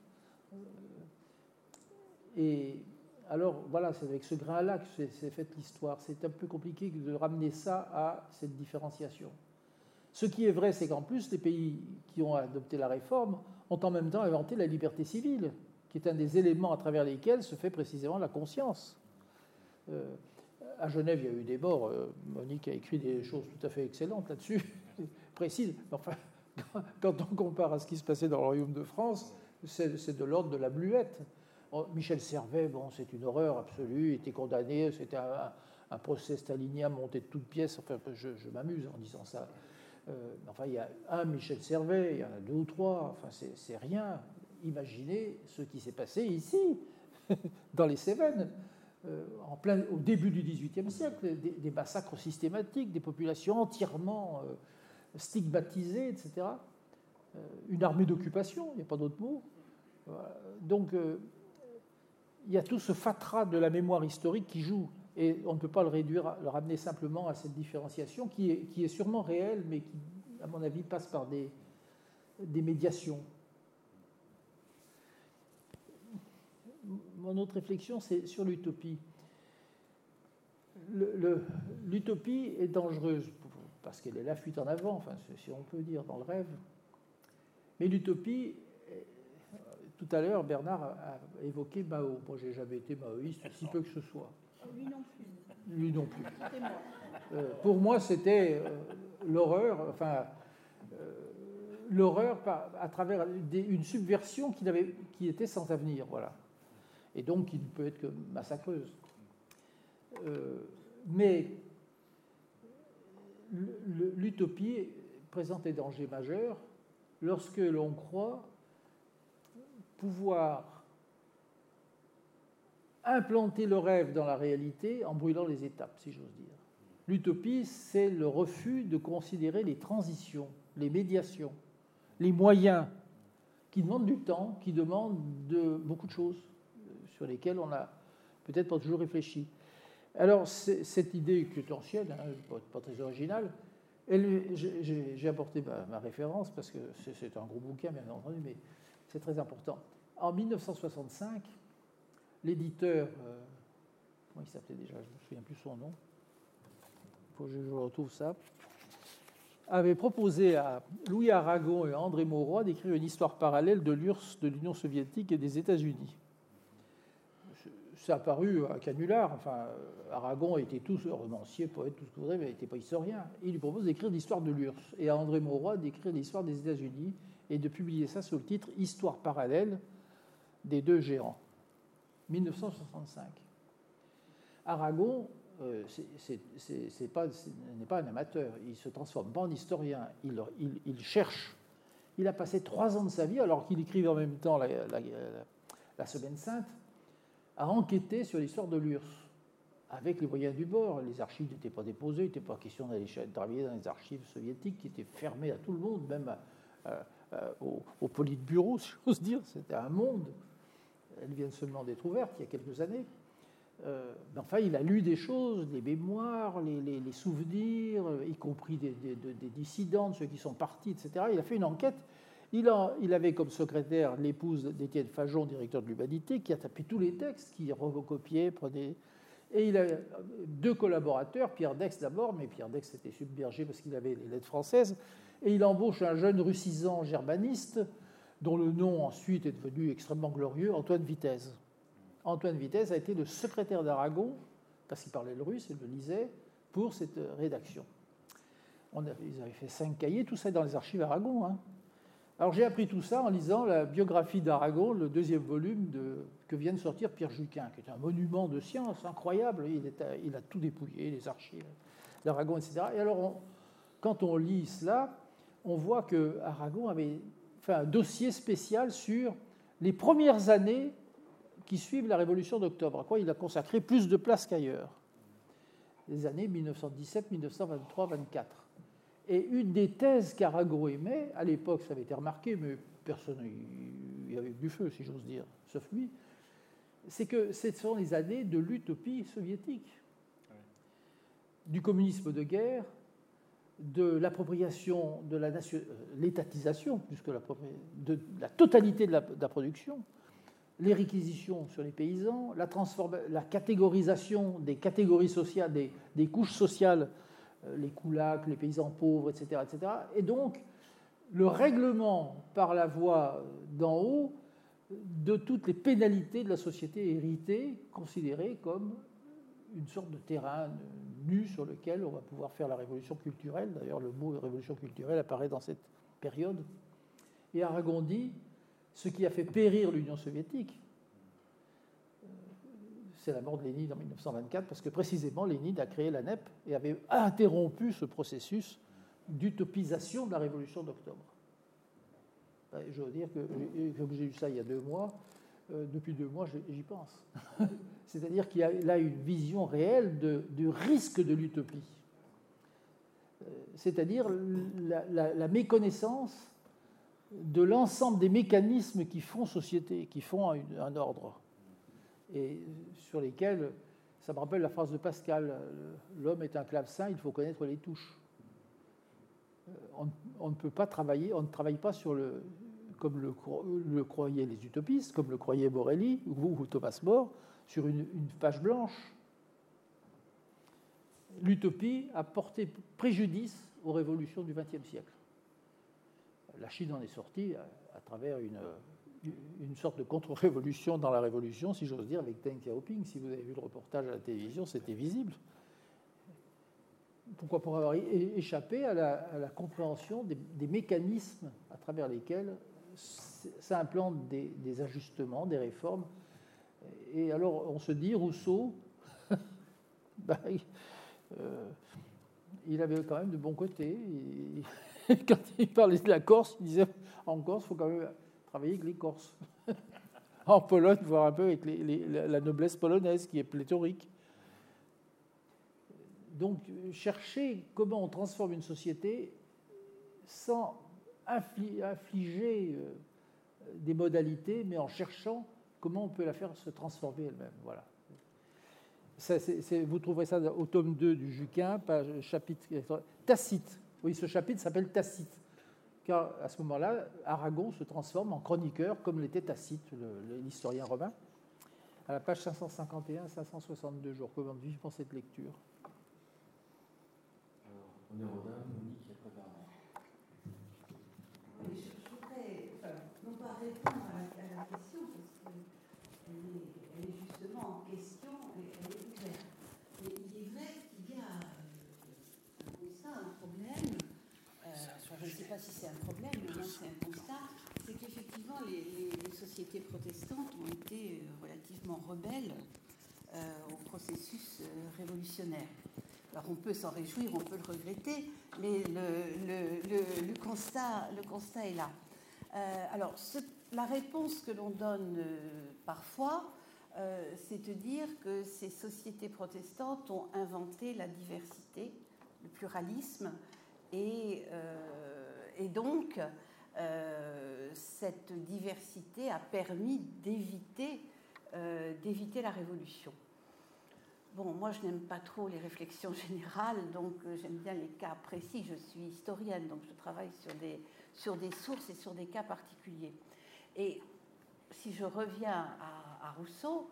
Et alors, voilà, c'est avec ce grain-là que c'est faite l'histoire. C'est un peu compliqué de ramener ça à cette différenciation. Ce qui est vrai, c'est qu'en plus, les pays qui ont adopté la réforme ont en même temps inventé la liberté civile, qui est un des éléments à travers lesquels se fait précisément la conscience. Euh, À Genève, il y a eu des morts. Monique a écrit des choses tout à fait excellentes là-dessus, précises. Enfin, quand on compare à ce qui se passait dans le Royaume de France, c'est de l'ordre de la bluette. Michel Servet, bon, c'est une horreur absolue, il était condamné, c'était un, un procès stalinien monté de toutes pièces. Enfin, je, je m'amuse en disant ça. Euh, enfin, il y a un Michel Servet, il y en a deux ou trois. Enfin, c'est rien. Imaginez ce qui s'est passé ici, dans les Cévennes. Euh, en plein, au début du dix-huitième siècle, des, des massacres systématiques, des populations entièrement euh, stigmatisées, et cetera. Euh, une armée d'occupation, il n'y a pas d'autre mot. Voilà. Donc, euh, il y a tout ce fatras de la mémoire historique qui joue, et on ne peut pas le réduire, le ramener simplement à cette différenciation qui est, qui est sûrement réelle, mais qui, à mon avis, passe par des, des médiations. Mon autre réflexion, c'est sur l'utopie. L'utopie est dangereuse parce qu'elle est la fuite en avant, enfin, si on peut dire, dans le rêve. Mais l'utopie, tout à l'heure, Bernard a évoqué Mao. Moi, j'ai jamais été maoïste, si peu que ce soit. Lui non plus. Lui non plus. Euh, pour moi, c'était euh, l'horreur, enfin, euh, l'horreur à travers des, une subversion qui, n'avait, qui était sans avenir, voilà. Et donc qui ne peut être que massacreuse. Euh, mais l'utopie présente des dangers majeurs lorsque l'on croit pouvoir implanter le rêve dans la réalité en brûlant les étapes, si j'ose dire. L'utopie, c'est le refus de considérer les transitions, les médiations, les moyens qui demandent du temps, qui demandent de, beaucoup de choses sur lesquelles on n'a peut-être pas toujours réfléchi. Alors, cette idée qui est ancienne, hein, pas, pas très originale, j'ai apporté ma, ma référence parce que c'est un gros bouquin, bien entendu, mais c'est très important. En mille neuf cent soixante-cinq, l'éditeur, euh, comment il s'appelait déjà, je ne me souviens plus son nom, il faut que je retrouve ça, avait proposé à Louis Aragon et à André Mauroy d'écrire une histoire parallèle de l'U R S S, de l'Union soviétique et des États-Unis. Ça a paru un canular. Enfin, Aragon était tout romancier, poète, tout ce que vous voudrez, mais il n'était pas historien. Il lui propose d'écrire l'histoire de l'U R S S et à André Mauroy d'écrire l'histoire des États-Unis et de publier ça sous le titre « Histoire parallèle des deux géants ». mille neuf cent soixante-cinq. Aragon euh, n'est pas, pas un amateur. Il ne se transforme pas en historien. Il, il, il cherche. Il a passé trois ans de sa vie, alors qu'il écrivait en même temps la, la, la, la Semaine Sainte, à enquêter sur l'histoire de l'U R S S, avec les moyens du bord. Les archives n'étaient pas déposées, il n'était pas question d'aller travailler dans les archives soviétiques qui étaient fermées à tout le monde, même à, à, à, au, au politburo, si j'ose dire. C'était un monde. Elles viennent seulement d'être ouvertes il y a quelques années. Euh, mais enfin, il a lu des choses, les mémoires, les, les, les souvenirs, y compris des, des, des dissidents, de ceux qui sont partis, et cetera. Il a fait une enquête. Il, a, il avait comme secrétaire l'épouse d'Étienne Fajon, directeur de l'Humanité, qui a tapé tous les textes, qui recopiait, prenait. Et il a deux collaborateurs, Pierre Dex d'abord, mais Pierre Dex était submergé parce qu'il avait les lettres françaises, et il embauche un jeune russisant germaniste, dont le nom ensuite est devenu extrêmement glorieux, Antoine Vitesse. Antoine Vitesse a été le secrétaire d'Aragon, parce qu'il parlait le russe et le lisait, pour cette rédaction. On avait, ils avaient fait cinq cahiers, tout ça est dans les archives Aragon. Hein. Alors j'ai appris tout ça en lisant la biographie d'Aragon, le deuxième volume de, que vient de sortir Pierre Juquin, qui est un monument de science incroyable. Il, est à, il a tout dépouillé, les archives d'Aragon, et cetera. Et alors, on, quand on lit cela, on voit que Aragon avait fait un dossier spécial sur les premières années qui suivent la Révolution d'octobre, à quoi il a consacré plus de place qu'ailleurs. Les années mille neuf cent dix-sept, mille neuf cent vingt-trois, vingt-quatre. Et une des thèses qu'Aragon émet, à l'époque ça avait été remarqué, mais personne n'y avait du feu, si j'ose dire, sauf lui, c'est que ce sont les années de l'utopie soviétique, oui. Du communisme de guerre, de l'appropriation de la nation, l'étatisation, puisque la, de la totalité de la, de la production, les réquisitions sur les paysans, la, la catégorisation des catégories sociales, des, des couches sociales, les koulaks, les paysans pauvres, et cetera, et cetera. Et donc, le règlement par la voie d'en haut de toutes les pénalités de la société héritée, considérées comme une sorte de terrain nu sur lequel on va pouvoir faire la révolution culturelle. D'ailleurs, le mot révolution culturelle apparaît dans cette période. Et Aragon dit, ce qui a fait périr l'Union soviétique, c'est la mort de Lénine en mille neuf cent vingt-quatre, parce que précisément Lénine a créé la N E P et avait interrompu ce processus d'utopisation de la révolution d'octobre. Je veux dire que, comme j'ai eu ça il y a deux mois, euh, depuis deux mois, j'y pense. C'est-à-dire qu'il y a là une vision réelle de, du risque de l'utopie. C'est-à-dire la, la, la méconnaissance de l'ensemble des mécanismes qui font société, qui font un, un ordre, et sur lesquels, ça me rappelle la phrase de Pascal, l'homme est un clavecin, il faut connaître les touches. On, on ne peut pas travailler, on ne travaille pas sur le, comme le, le croyaient les utopistes, comme le croyait Morelli ou, ou Thomas More, sur une, une page blanche. L'utopie a porté préjudice aux révolutions du vingtième siècle. La Chine en est sortie à, à travers une, une sorte de contre-révolution dans la révolution, si j'ose dire, avec Deng Xiaoping. Si vous avez vu le reportage à la télévision, c'était visible. Pourquoi ? Pour avoir échappé à la, à la compréhension des, des mécanismes à travers lesquels ça implante des, des ajustements, des réformes. Et alors, on se dit, Rousseau, bah, euh, il avait quand même de bons côtés. Et quand il parlait de la Corse, il disait, en Corse, il faut quand même travailler avec les Corses. En Pologne, voir un peu avec les, les, la noblesse polonaise, qui est pléthorique. Donc, chercher comment on transforme une société sans infliger des modalités, mais en cherchant comment on peut la faire se transformer elle-même. Voilà. Ça, c'est, c'est, vous trouverez ça au tome deux du Juquin, page, chapitre Tacite. Oui, ce chapitre s'appelle Tacite, car à ce moment-là, Aragon se transforme en chroniqueur, comme l'était Tacite, le, l'historien romain. À la page cinq cent cinquante et un à cinq cent soixante-deux, je recommande vivement cette lecture. On est Rodin, Monique, et après Bernard. Oui, je, je voudrais, enfin, non pas répondre à la, à la question, parce qu'elle est, elle est justement en question et elle est ouverte. Mais il est vrai qu'il y a euh, un constat, un problème, euh, je ne sais pas si c'est un problème, mais moi c'est un constat, c'est qu'effectivement les, les, les sociétés protestantes ont été relativement rebelles euh, au processus euh, révolutionnaire. Alors on peut s'en réjouir, on peut le regretter, mais le, le, le, le, constat, le constat est là. Euh, alors ce, la réponse que l'on donne euh, parfois, euh, c'est de dire que ces sociétés protestantes ont inventé la diversité, le pluralisme, et, euh, et donc euh, cette diversité a permis d'éviter, euh, d'éviter la révolution. Bon, moi, je n'aime pas trop les réflexions générales, donc euh, j'aime bien les cas précis. Je suis historienne, donc je travaille sur des, sur des sources et sur des cas particuliers. Et si je reviens à, à Rousseau,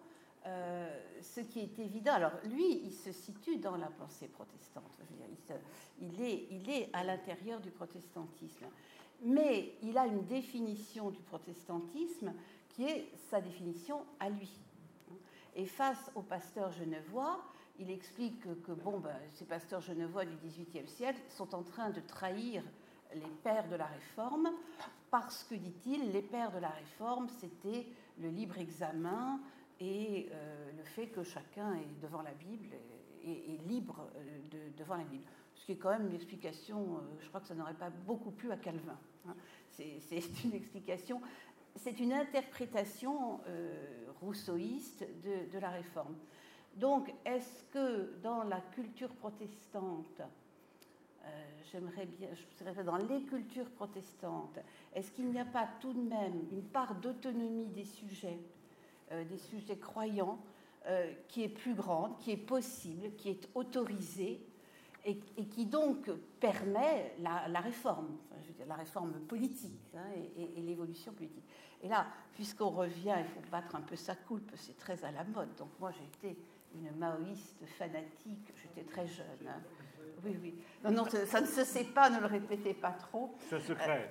Euh, ce qui est évident, alors lui, il se situe dans la pensée protestante, je veux dire, il, se, il, est, il est à l'intérieur du protestantisme, mais il a une définition du protestantisme qui est sa définition à lui. Et face aux pasteurs genevois, il explique que, que bon, ben, ces pasteurs genevois du dix-huitième siècle sont en train de trahir les pères de la Réforme, parce que, dit-il, les pères de la Réforme, c'était le libre examen et euh, le fait que chacun est devant la Bible et est libre de, devant la Bible. Ce qui est quand même une explication, euh, je crois que ça n'aurait pas beaucoup plu à Calvin. Hein. C'est, c'est une explication, c'est une interprétation euh, rousseauiste de, de la Réforme. Donc, est-ce que dans la culture protestante, euh, j'aimerais bien, je dirais dans les cultures protestantes, est-ce qu'il n'y a pas tout de même une part d'autonomie des sujets, euh, des sujets croyants, euh, qui est plus grande, qui est possible, qui est autorisée, et, et qui donc permet la, la réforme, enfin, je veux dire, la réforme politique, hein, et, et, et l'évolution politique. Et là, puisqu'on revient, il faut battre un peu sa coulpe, c'est très à la mode. Donc moi, j'ai été une maoïste fanatique, j'étais très jeune. Hein. Oui, oui. Non, non, ça ne se sait pas, ne le répétez pas trop. C'est secret.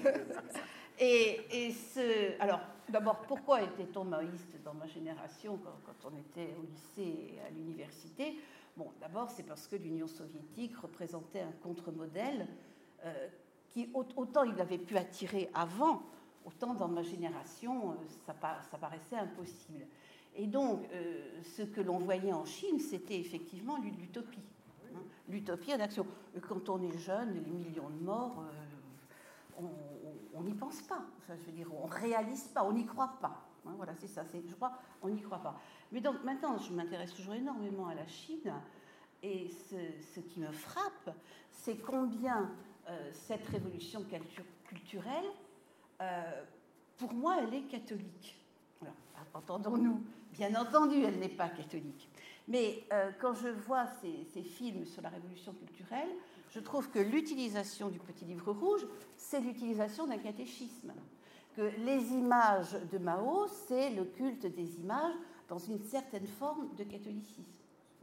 et, et ce... Alors, d'abord, pourquoi était-on maoïste dans ma génération, quand, quand on était au lycée et à l'université? Bon, d'abord, c'est parce que l'Union soviétique représentait un contre-modèle euh, qui, autant il avait pu attirer avant, autant dans ma génération, euh, ça, ça paraissait impossible. Et donc, euh, ce que l'on voyait en Chine, c'était effectivement l'utopie. Hein, l'utopie en action. Et quand on est jeune, les millions de morts, euh, on n'y pense pas. Enfin, je veux dire, on ne réalise pas, on n'y croit pas. Hein, voilà, c'est ça. C'est, je crois, on n'y croit pas. Mais donc, maintenant, je m'intéresse toujours énormément à la Chine. Et ce, ce qui me frappe, c'est combien euh, cette révolution culturelle, euh, pour moi, elle est catholique. Alors, entendons-nous, bien entendu, elle n'est pas catholique. Mais euh, quand je vois ces, ces films sur la révolution culturelle, je trouve que l'utilisation du petit livre rouge, c'est l'utilisation d'un catéchisme. Que les images de Mao, c'est le culte des images dans une certaine forme de catholicisme.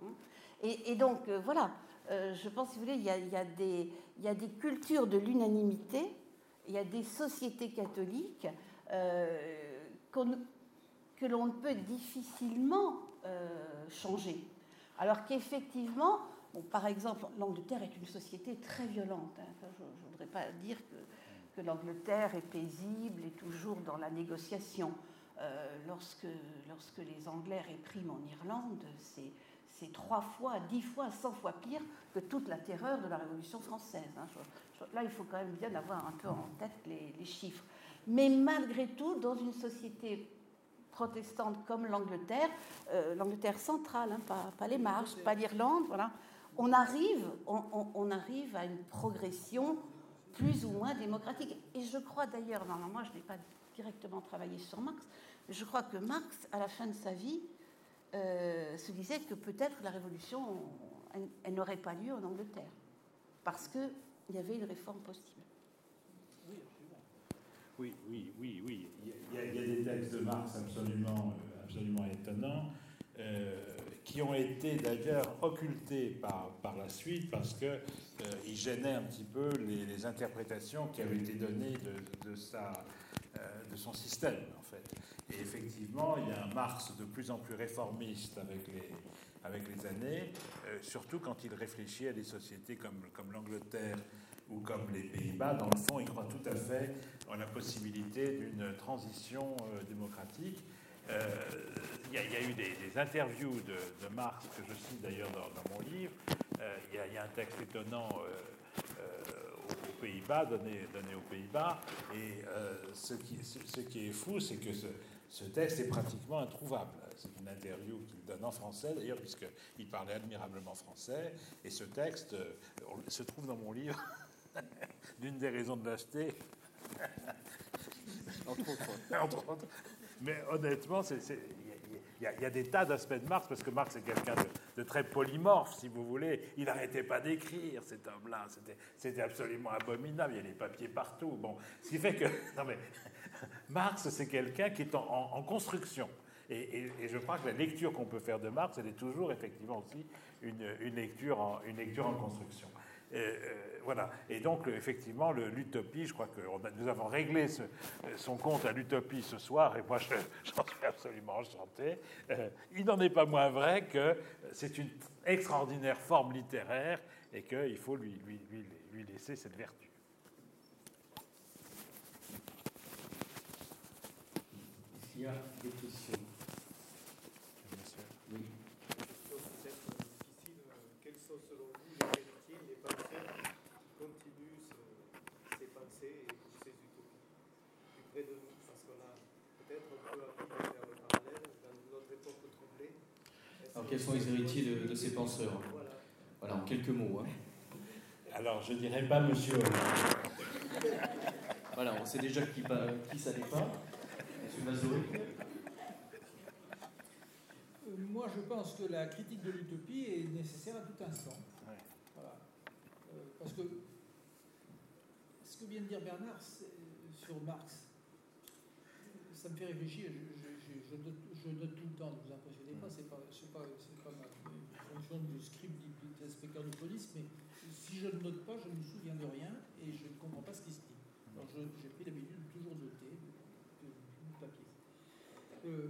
Et, et donc, euh, voilà, euh, je pense, si vous voulez, il y a, il y a des, il y a des cultures de l'unanimité, il y a des sociétés catholiques euh, qu'on, que l'on peut difficilement euh, changer. Alors qu'effectivement, bon, par exemple, l'Angleterre est une société très violente. Hein. Enfin, je ne voudrais pas dire que, que l'Angleterre est paisible et toujours dans la négociation. Euh, lorsque, lorsque les Anglais répriment en Irlande, c'est, c'est trois fois, dix fois, cent fois pire que toute la terreur de la Révolution française. Hein. Je, je, là, il faut quand même bien avoir un peu en tête les, les chiffres. Mais malgré tout, dans une société protestante comme l'Angleterre, euh, l'Angleterre centrale, hein, pas, pas les Marches, pas l'Irlande, voilà, on arrive, on, on, on arrive à une progression plus ou moins démocratique. Et je crois d'ailleurs, non, non, moi je n'ai pas directement travaillé sur Marx, mais je crois que Marx, à la fin de sa vie, euh, se disait que peut-être la révolution, elle, elle n'aurait pas lieu en Angleterre, parce qu'il y avait une réforme possible. Oui, oui, oui, oui. Il y a, il y a des textes de Marx absolument, absolument étonnants, euh, qui ont été d'ailleurs occultés par, par la suite parce qu'ils euh, gênaient un petit peu les, les interprétations qui avaient été données de, de, sa, euh, de son système, en fait. Et effectivement, il y a un Marx de plus en plus réformiste avec les, avec les années, euh, surtout quand il réfléchit à des sociétés comme, comme l'Angleterre ou comme les Pays-Bas. Dans le fond, il croit tout à fait en la possibilité d'une transition euh, démocratique. Il euh, y, y a eu des, des interviews de, de Marx, que je cite d'ailleurs dans, dans mon livre. Il euh, y, y a un texte étonnant euh, euh, aux, aux Pays-Bas, donné, donné aux Pays-Bas. Et euh, ce, qui, ce, ce qui est fou, c'est que ce, ce texte est pratiquement introuvable. C'est une interview qu'il donne en français, d'ailleurs, puisqu'il parlait admirablement français. Et ce texte euh, se trouve dans mon livre. D'une des raisons de l'acheter. Entre autres. Entre autres. Mais honnêtement, il y, y a des tas d'aspects de Marx, parce que Marx est quelqu'un de, de très polymorphe, si vous voulez. Il n'arrêtait pas d'écrire, cet homme-là. C'était, c'était absolument abominable. Il y a des papiers partout. Bon, ce qui fait que... Non mais, Marx, c'est quelqu'un qui est en, en, en construction. Et, et, et je crois que la lecture qu'on peut faire de Marx, elle est toujours effectivement aussi une, une, lecture, en, une lecture en construction. Et, euh, voilà. Et donc, effectivement, le, l'utopie, je crois que on a, nous avons réglé ce, son compte à l'utopie ce soir, et moi, je, j'en suis absolument enchanté. Euh, il n'en est pas moins vrai que c'est une extraordinaire forme littéraire et qu'il faut lui, lui, lui, lui laisser cette vertu. Est-ce qu'il y a des questions? Oui. Peut-être difficile. Quels sont selon vous les héritiers, les penseurs qui continuent ce, ces pensées et ces utopies plus près de nous? Parce qu'on a peut-être un peu envie de faire le parallèle dans notre époque troublée. Alors quels sont les héritiers de, de ces penseurs? Voilà. Voilà, en quelques mots. Hein. Alors, je ne dirais pas Monsieur Hollande. Voilà, on sait déjà qui, qui ça n'est pas. Monsieur Mazouric. Euh, moi, je pense que la critique de l'utopie est nécessaire à tout instant. Ouais. Voilà. Euh, parce que ce que vient de dire Bernard sur Marx, ça me fait réfléchir. Je, je, je, je, note, je note tout le temps, ne vous impressionnez pas, c'est pas, c'est pas, c'est pas ma fonction de scribe d'inspecteur de police, mais si je ne note pas, je ne me souviens de rien et je ne comprends pas ce qui se dit. Alors je, j'ai pris l'habitude de toujours noter du papier. Euh,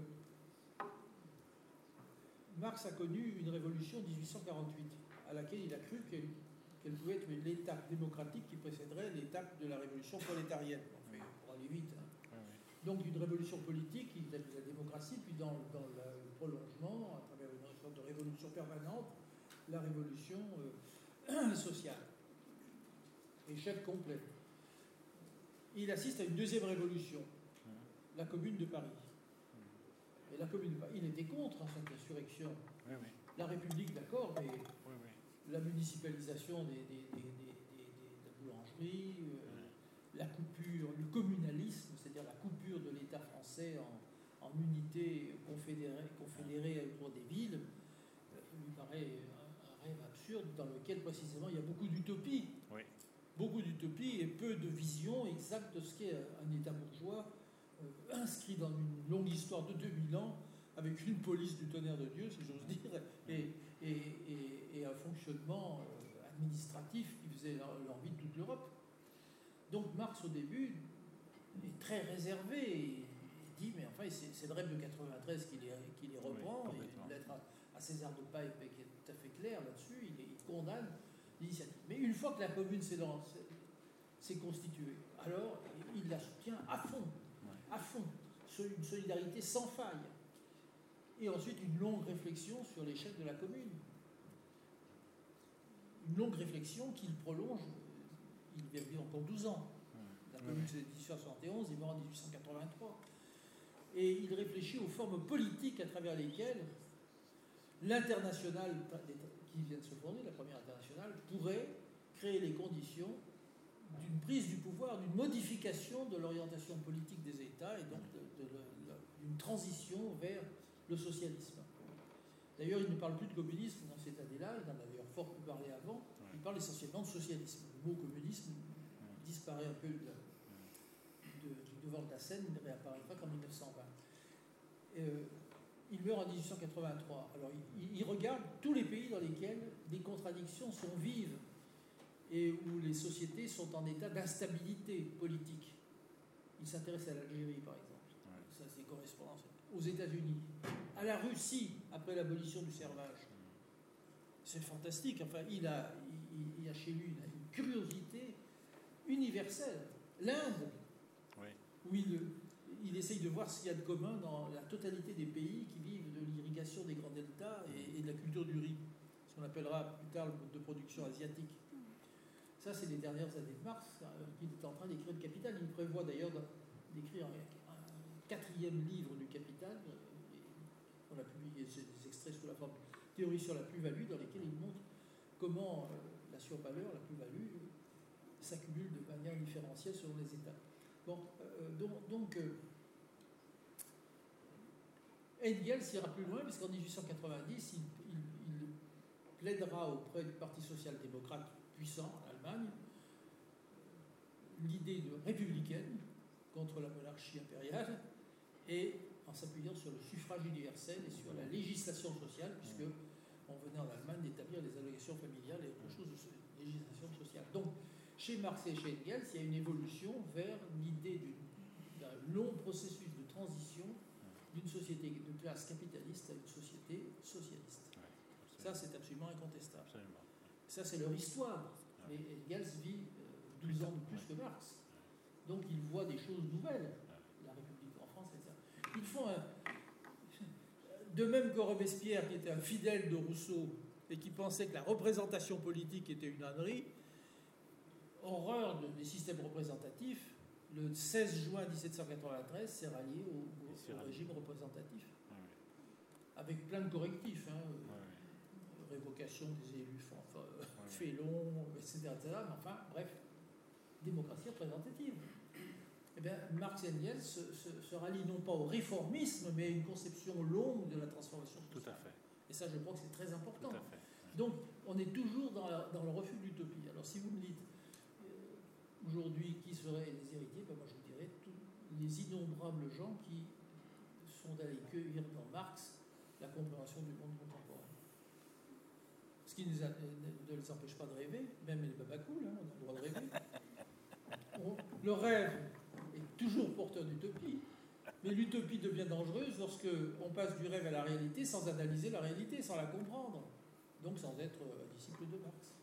Marx a connu une révolution en dix-huit cent quarante-huit, à laquelle il a cru qu'elle, qu'elle pouvait être l'étape démocratique qui précéderait l'étape de la révolution prolétarienne. Enfin, pour aller vite. Hein. Donc une révolution politique, il a la démocratie, puis dans, dans le prolongement, à travers une sorte de révolution permanente, la révolution euh, sociale. Échec complet. Il assiste à une deuxième révolution, la Commune de Paris. Et la Commune de Paris, il était contre hein, cette insurrection. Oui, oui. La République, d'accord, mais oui, oui. la municipalisation des, des, des, des, des, de la boulangerie, euh, oui. la coupure, le communalisme, c'est-à-dire la coupure de l'État français en, en unités confédérées, confédérées autour des villes, euh, lui paraît un, un rêve absurde dans lequel précisément il y a beaucoup d'utopie. Oui. Beaucoup d'utopie et peu de vision exacte de ce qu'est un État bourgeois euh, inscrit dans une longue histoire de deux mille ans avec une police du tonnerre de Dieu, si j'ose dire, et, et, et, et un fonctionnement euh, administratif qui faisait l'envie de toute l'Europe. Donc Marx, au début, est très réservé et dit, mais enfin, c'est, c'est le rêve de quatre-vingt-treize qui les, qui les reprend, oui, et une lettre à, à César de Paille qui est tout à fait claire là-dessus, il, il condamne l'initiative. Mais une fois que la commune s'est, lancée, s'est constituée, alors il la soutient à fond, à fond, une solidarité sans faille. Et ensuite une longue réflexion sur l'échec de la commune. Une longue réflexion qu'il prolonge, il vit encore douze ans. La commune c'est dix-huit cent soixante et onze, il est mort en dix-huit cent quatre-vingt-trois. Et il réfléchit aux formes politiques à travers lesquelles l'internationale qui vient de se fonder, la première internationale, pourrait créer les conditions d'une prise du pouvoir, d'une modification de l'orientation politique des États et donc de, de, de, d'une transition vers le socialisme. D'ailleurs, il ne parle plus de communisme dans cette année-là, il en a d'ailleurs fort peu parlé avant, il parle essentiellement de socialisme. Le mot communisme disparaît un peu de, de, du devant de la scène, il ne réapparaîtra qu'en dix-neuf cent vingt. Euh, il meurt en dix-huit cent quatre-vingt-trois. Alors, il, il regarde tous les pays dans lesquels des contradictions sont vives et où les sociétés sont en état d'instabilité politique. Il s'intéresse à l'Algérie, par exemple. Ça, c'est correspondance. Aux États-Unis, à la Russie, après l'abolition du servage. C'est fantastique. Enfin, il a, il, il a chez lui une, une curiosité universelle. L'Inde, oui. où il, il essaye de voir ce qu'il y a de commun dans la totalité des pays qui vivent de l'irrigation des grands deltas et, et de la culture du riz, ce qu'on appellera plus tard le mode de production asiatique. Ça, c'est les dernières années de Marx, qu'il est en train d'écrire le Capital. Il prévoit d'ailleurs d'écrire un, un quatrième livre du Capital. On a publié des extraits sous la forme de théorie sur la plus-value, dans lesquels il montre comment euh, la survaleur, la plus-value, s'accumule de manière différentielle selon les États. Bon, euh, donc, donc euh, Engels ira plus loin, parce qu'en dix-huit cent quatre-vingt-dix, il, il, il plaidera auprès du Parti social-démocrate puissant en Allemagne l'idée de républicaine contre la monarchie impériale et en en s'appuyant sur le suffrage universel et sur la législation sociale, puisque on venait en Allemagne d'établir les allocations familiales et autre chose de législation sociale. Donc, chez Marx et chez Engels, il y a une évolution vers l'idée d'un long processus de transition d'une société de classe capitaliste à une société socialiste. Ouais, ça, c'est absolument incontestable. Absolument. Ça, c'est leur histoire. Mais Engels vit euh, douze ans de plus que Marx. Donc, il voit des choses nouvelles. La République en France, et cetera. Ils font un... De même que Robespierre, qui était un fidèle de Rousseau et qui pensait que la représentation politique était une ânerie, horreur de, des systèmes représentatifs, le seize juin dix-sept cent quatre-vingt-treize s'est rallié au, au, au régime représentatif. Ah oui. Avec plein de correctifs, hein, ah oui. Révocation des élus enfin, ah oui. félons, et cetera, et cetera. Mais enfin, bref, démocratie représentative. Eh bien, Marx et Engels se, se, se rallient non pas au réformisme, mais à une conception longue de la transformation sociale. Tout à fait. Et ça, je crois que c'est très important. Tout à fait. Donc, on est toujours dans, la, dans le refus de l'utopie. Alors, si vous me dites euh, aujourd'hui qui seraient les héritiers, ben moi je vous dirais tous les innombrables gens qui sont allés cueillir dans Marx la compréhension du monde contemporain. Ce qui nous a, ne les empêche pas de rêver, même les babacools, hein, on a le droit de rêver. On, le rêve est toujours porteur d'utopie, mais l'utopie devient dangereuse lorsque on passe du rêve à la réalité sans analyser la réalité, sans la comprendre, donc sans être un disciple de Marx.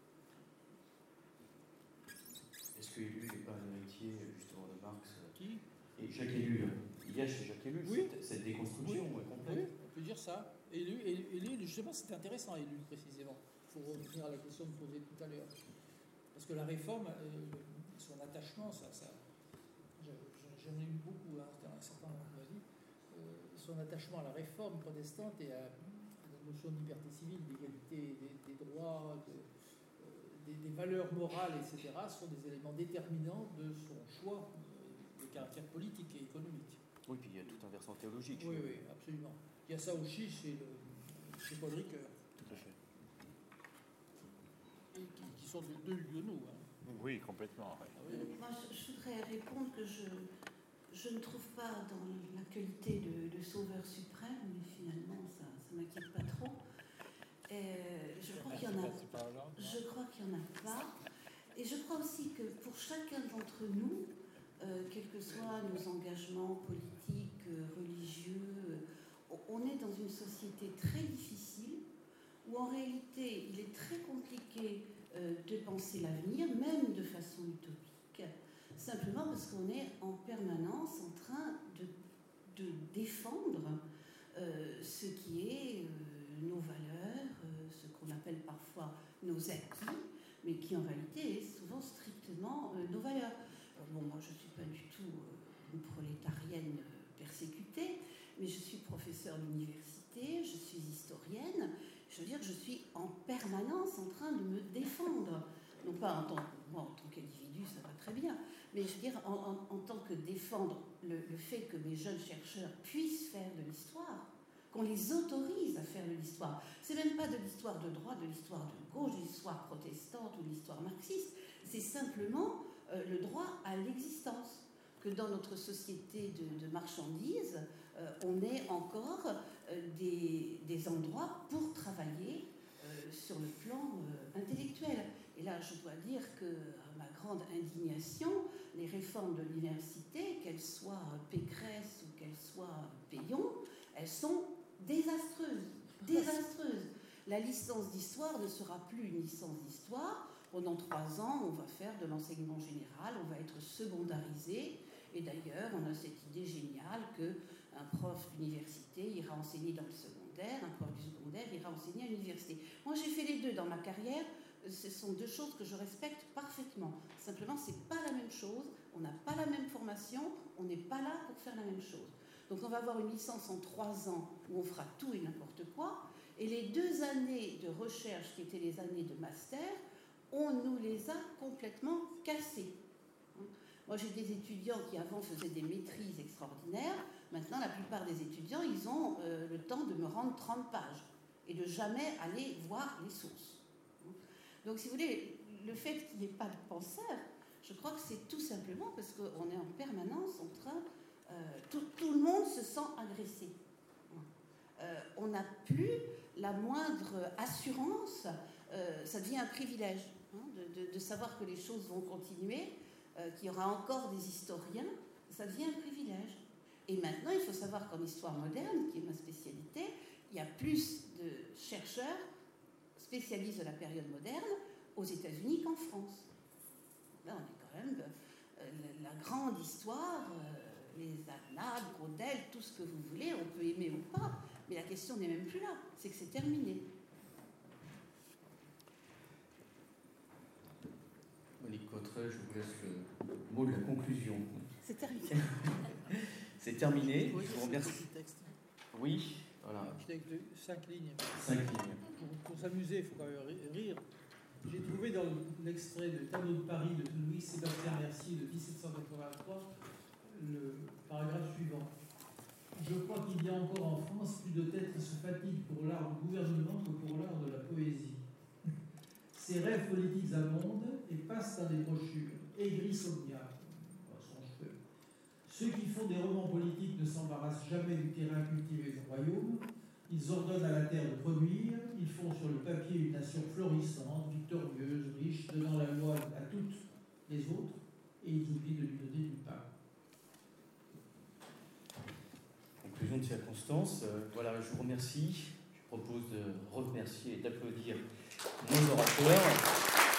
Est-ce que Ellul n'est pas un héritier justement de Marx? Qui? Et Jacques Ellul. Il y a chez Jacques Ellul oui. cette, cette déconstruction oui. complète. Oui, on peut dire ça. Ellul, Ellul justement, c'est intéressant, Ellul précisément. Il faut revenir à la question que posée tout à l'heure. Parce que la réforme, euh, son attachement, ça, ça j'en ai eu beaucoup, hein, c'était un certain moment de ma vie, euh, son attachement à la réforme protestante et à, à la notion de liberté civile, d'égalité des, des droits, de, euh, des, des valeurs morales, et cetera, sont des éléments déterminants de son choix euh, de caractère politique et économique. Oui, puis il y a tout un versant théologique. Oui, oui, absolument. Il y a ça aussi chez, le, chez Paul Ricoeur. Tout à fait. Et qui, qui sont deux lieux nous. Hein. Oui, complètement. Oui. Ah, oui. Moi, je, je voudrais répondre que je, je ne trouve pas dans la qualité de, de sauveur suprême, mais finalement, ça ne m'inquiète pas trop. Et je crois qu'il y en a. Je crois qu'il y en a pas. Et je crois aussi que pour chacun d'entre nous, euh, quels que soient nos engagements politiques, euh, religieux, euh, on est dans une société très difficile où en réalité, il est très compliqué euh, de penser l'avenir, même de façon utopique, simplement parce qu'on est en permanence en train de, de défendre euh, ce qui est euh, nos valeurs, euh, ce qu'on appelle parfois nos acquis, mais qui en réalité est souvent strictement euh, nos valeurs. Alors, bon, moi, je ne suis pas du tout euh, une prolétarienne euh, persécutée, mais je suis professeure d'université, je suis historienne. Je veux dire que je suis en permanence en train de me défendre. Non pas en tant que, moi, en tant qu'individu, ça va très bien, mais je veux dire en, en, en tant que défendre le, le fait que mes jeunes chercheurs puissent faire de l'histoire, qu'on les autorise à faire de l'histoire. C'est même pas de l'histoire de droite, de l'histoire de gauche, de l'histoire protestante ou de l'histoire marxiste. C'est simplement euh, le droit à l'existence. Que dans notre société de, de marchandises, euh, on ait encore euh, des, des endroits pour travailler euh, sur le plan euh, intellectuel. Et là, je dois dire que, à ma grande indignation, les réformes de l'université, qu'elles soient Pécresse ou qu'elles soient Payon, elles sont désastreuses. Désastreuses. La licence d'histoire ne sera plus une licence d'histoire. Pendant trois ans, on va faire de l'enseignement général, on va être secondarisé. Et d'ailleurs, on a cette idée géniale qu'un prof d'université ira enseigner dans le secondaire, un prof du secondaire ira enseigner à l'université. Moi, j'ai fait les deux dans ma carrière. Ce sont deux choses que je respecte parfaitement. Simplement, ce n'est pas la même chose. On n'a pas la même formation. On n'est pas là pour faire la même chose. Donc, on va avoir une licence en trois ans où on fera tout et n'importe quoi. Et les deux années de recherche, qui étaient les années de master, on nous les a complètement cassées. Moi, j'ai des étudiants qui avant faisaient des maîtrises extraordinaires. Maintenant, la plupart des étudiants, ils ont euh, le temps de me rendre trente pages et de jamais aller voir les sources. Donc, si vous voulez, le fait qu'il n'y ait pas de penseur, je crois que c'est tout simplement parce qu'on est en permanence en train euh, tout, tout le monde se sent agressé. Euh, on n'a plus la moindre assurance, euh, ça devient un privilège hein, de, de, de savoir que les choses vont continuer, euh, qu'il y aura encore des historiens, ça devient un privilège. Et maintenant, il faut savoir qu'en histoire moderne, qui est ma spécialité, il y a plus de chercheurs spécialistes de la période moderne aux États-Unis qu'en France. Là, on est quand même euh, la, la grande histoire, euh, les Arnades, Grodel, tout ce que vous voulez, on peut aimer ou pas, mais la question n'est même plus là, c'est que c'est terminé. Monique Cotterêts, je vous laisse le mot de la conclusion. C'est terminé. C'est terminé. Oui, je vous remercie. Texte. Oui, voilà. Un petit texte de cinq lignes. Cinq lignes. Pour, pour s'amuser, il faut quand même rire. J'ai trouvé dans l'extrait de Tableau de Paris de Louis-Sébastien Mercier de dix-sept cent quatre-vingt-trois le paragraphe suivant. Je crois qu'il y a encore en France plus de têtes qui se fatiguent pour l'art du gouvernement que pour l'art de la poésie. Ces rêves politiques abondent et passent dans des brochures, aigris somniaques, songe-peu. Ceux qui font des romans politiques ne s'embarrassent jamais du terrain cultivé du royaume. Ils ordonnent à la terre de produire, ils font sur le papier une nation florissante, victorieuse, riche, donnant la loi à toutes les autres, et ils oublient de lui donner du pain. Conclusion de circonstance. Euh, voilà, je vous remercie. Je propose de remercier et d'applaudir nos orateurs.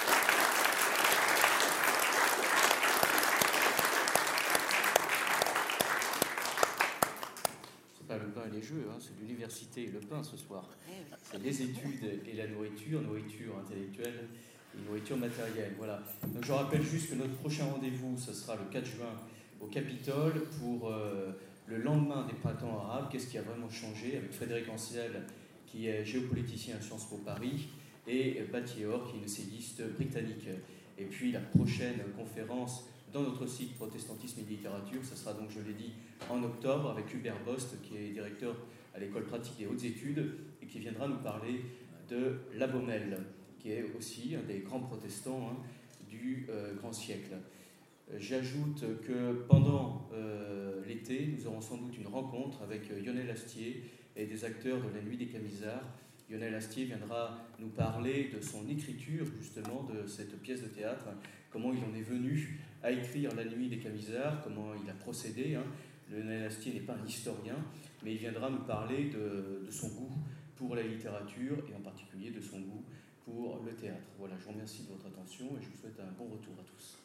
Pas le pain et les jeux, hein, c'est l'université et le pain ce soir. C'est les études et la nourriture, nourriture intellectuelle et nourriture matérielle. Voilà. Donc je rappelle juste que notre prochain rendez-vous, ce sera le quatre juin au Capitole pour euh, le lendemain des printemps arabes. Qu'est-ce qui a vraiment changé avec Frédéric Ancel, qui est géopoliticien à Sciences Po Paris, et Batior, qui est une essayiste britannique. Et puis la prochaine conférence dans notre site Protestantisme et littérature, ça sera donc, je l'ai dit, en octobre avec Hubert Bost, qui est directeur à l'École pratique des hautes études et qui viendra nous parler de La Baumelle, qui est aussi un des grands protestants hein, du euh, grand siècle. J'ajoute que pendant euh, l'été, nous aurons sans doute une rencontre avec Lionel Astier et des acteurs de la Nuit des Camisards. Lionel Astier viendra nous parler de son écriture, justement, de cette pièce de théâtre, comment il en est venu à écrire La Nuit des Camisards, comment il a procédé. Hein. Lionel Astier n'est pas un historien, mais il viendra nous parler de, de son goût pour la littérature et en particulier de son goût pour le théâtre. Voilà, je vous remercie de votre attention et je vous souhaite un bon retour à tous.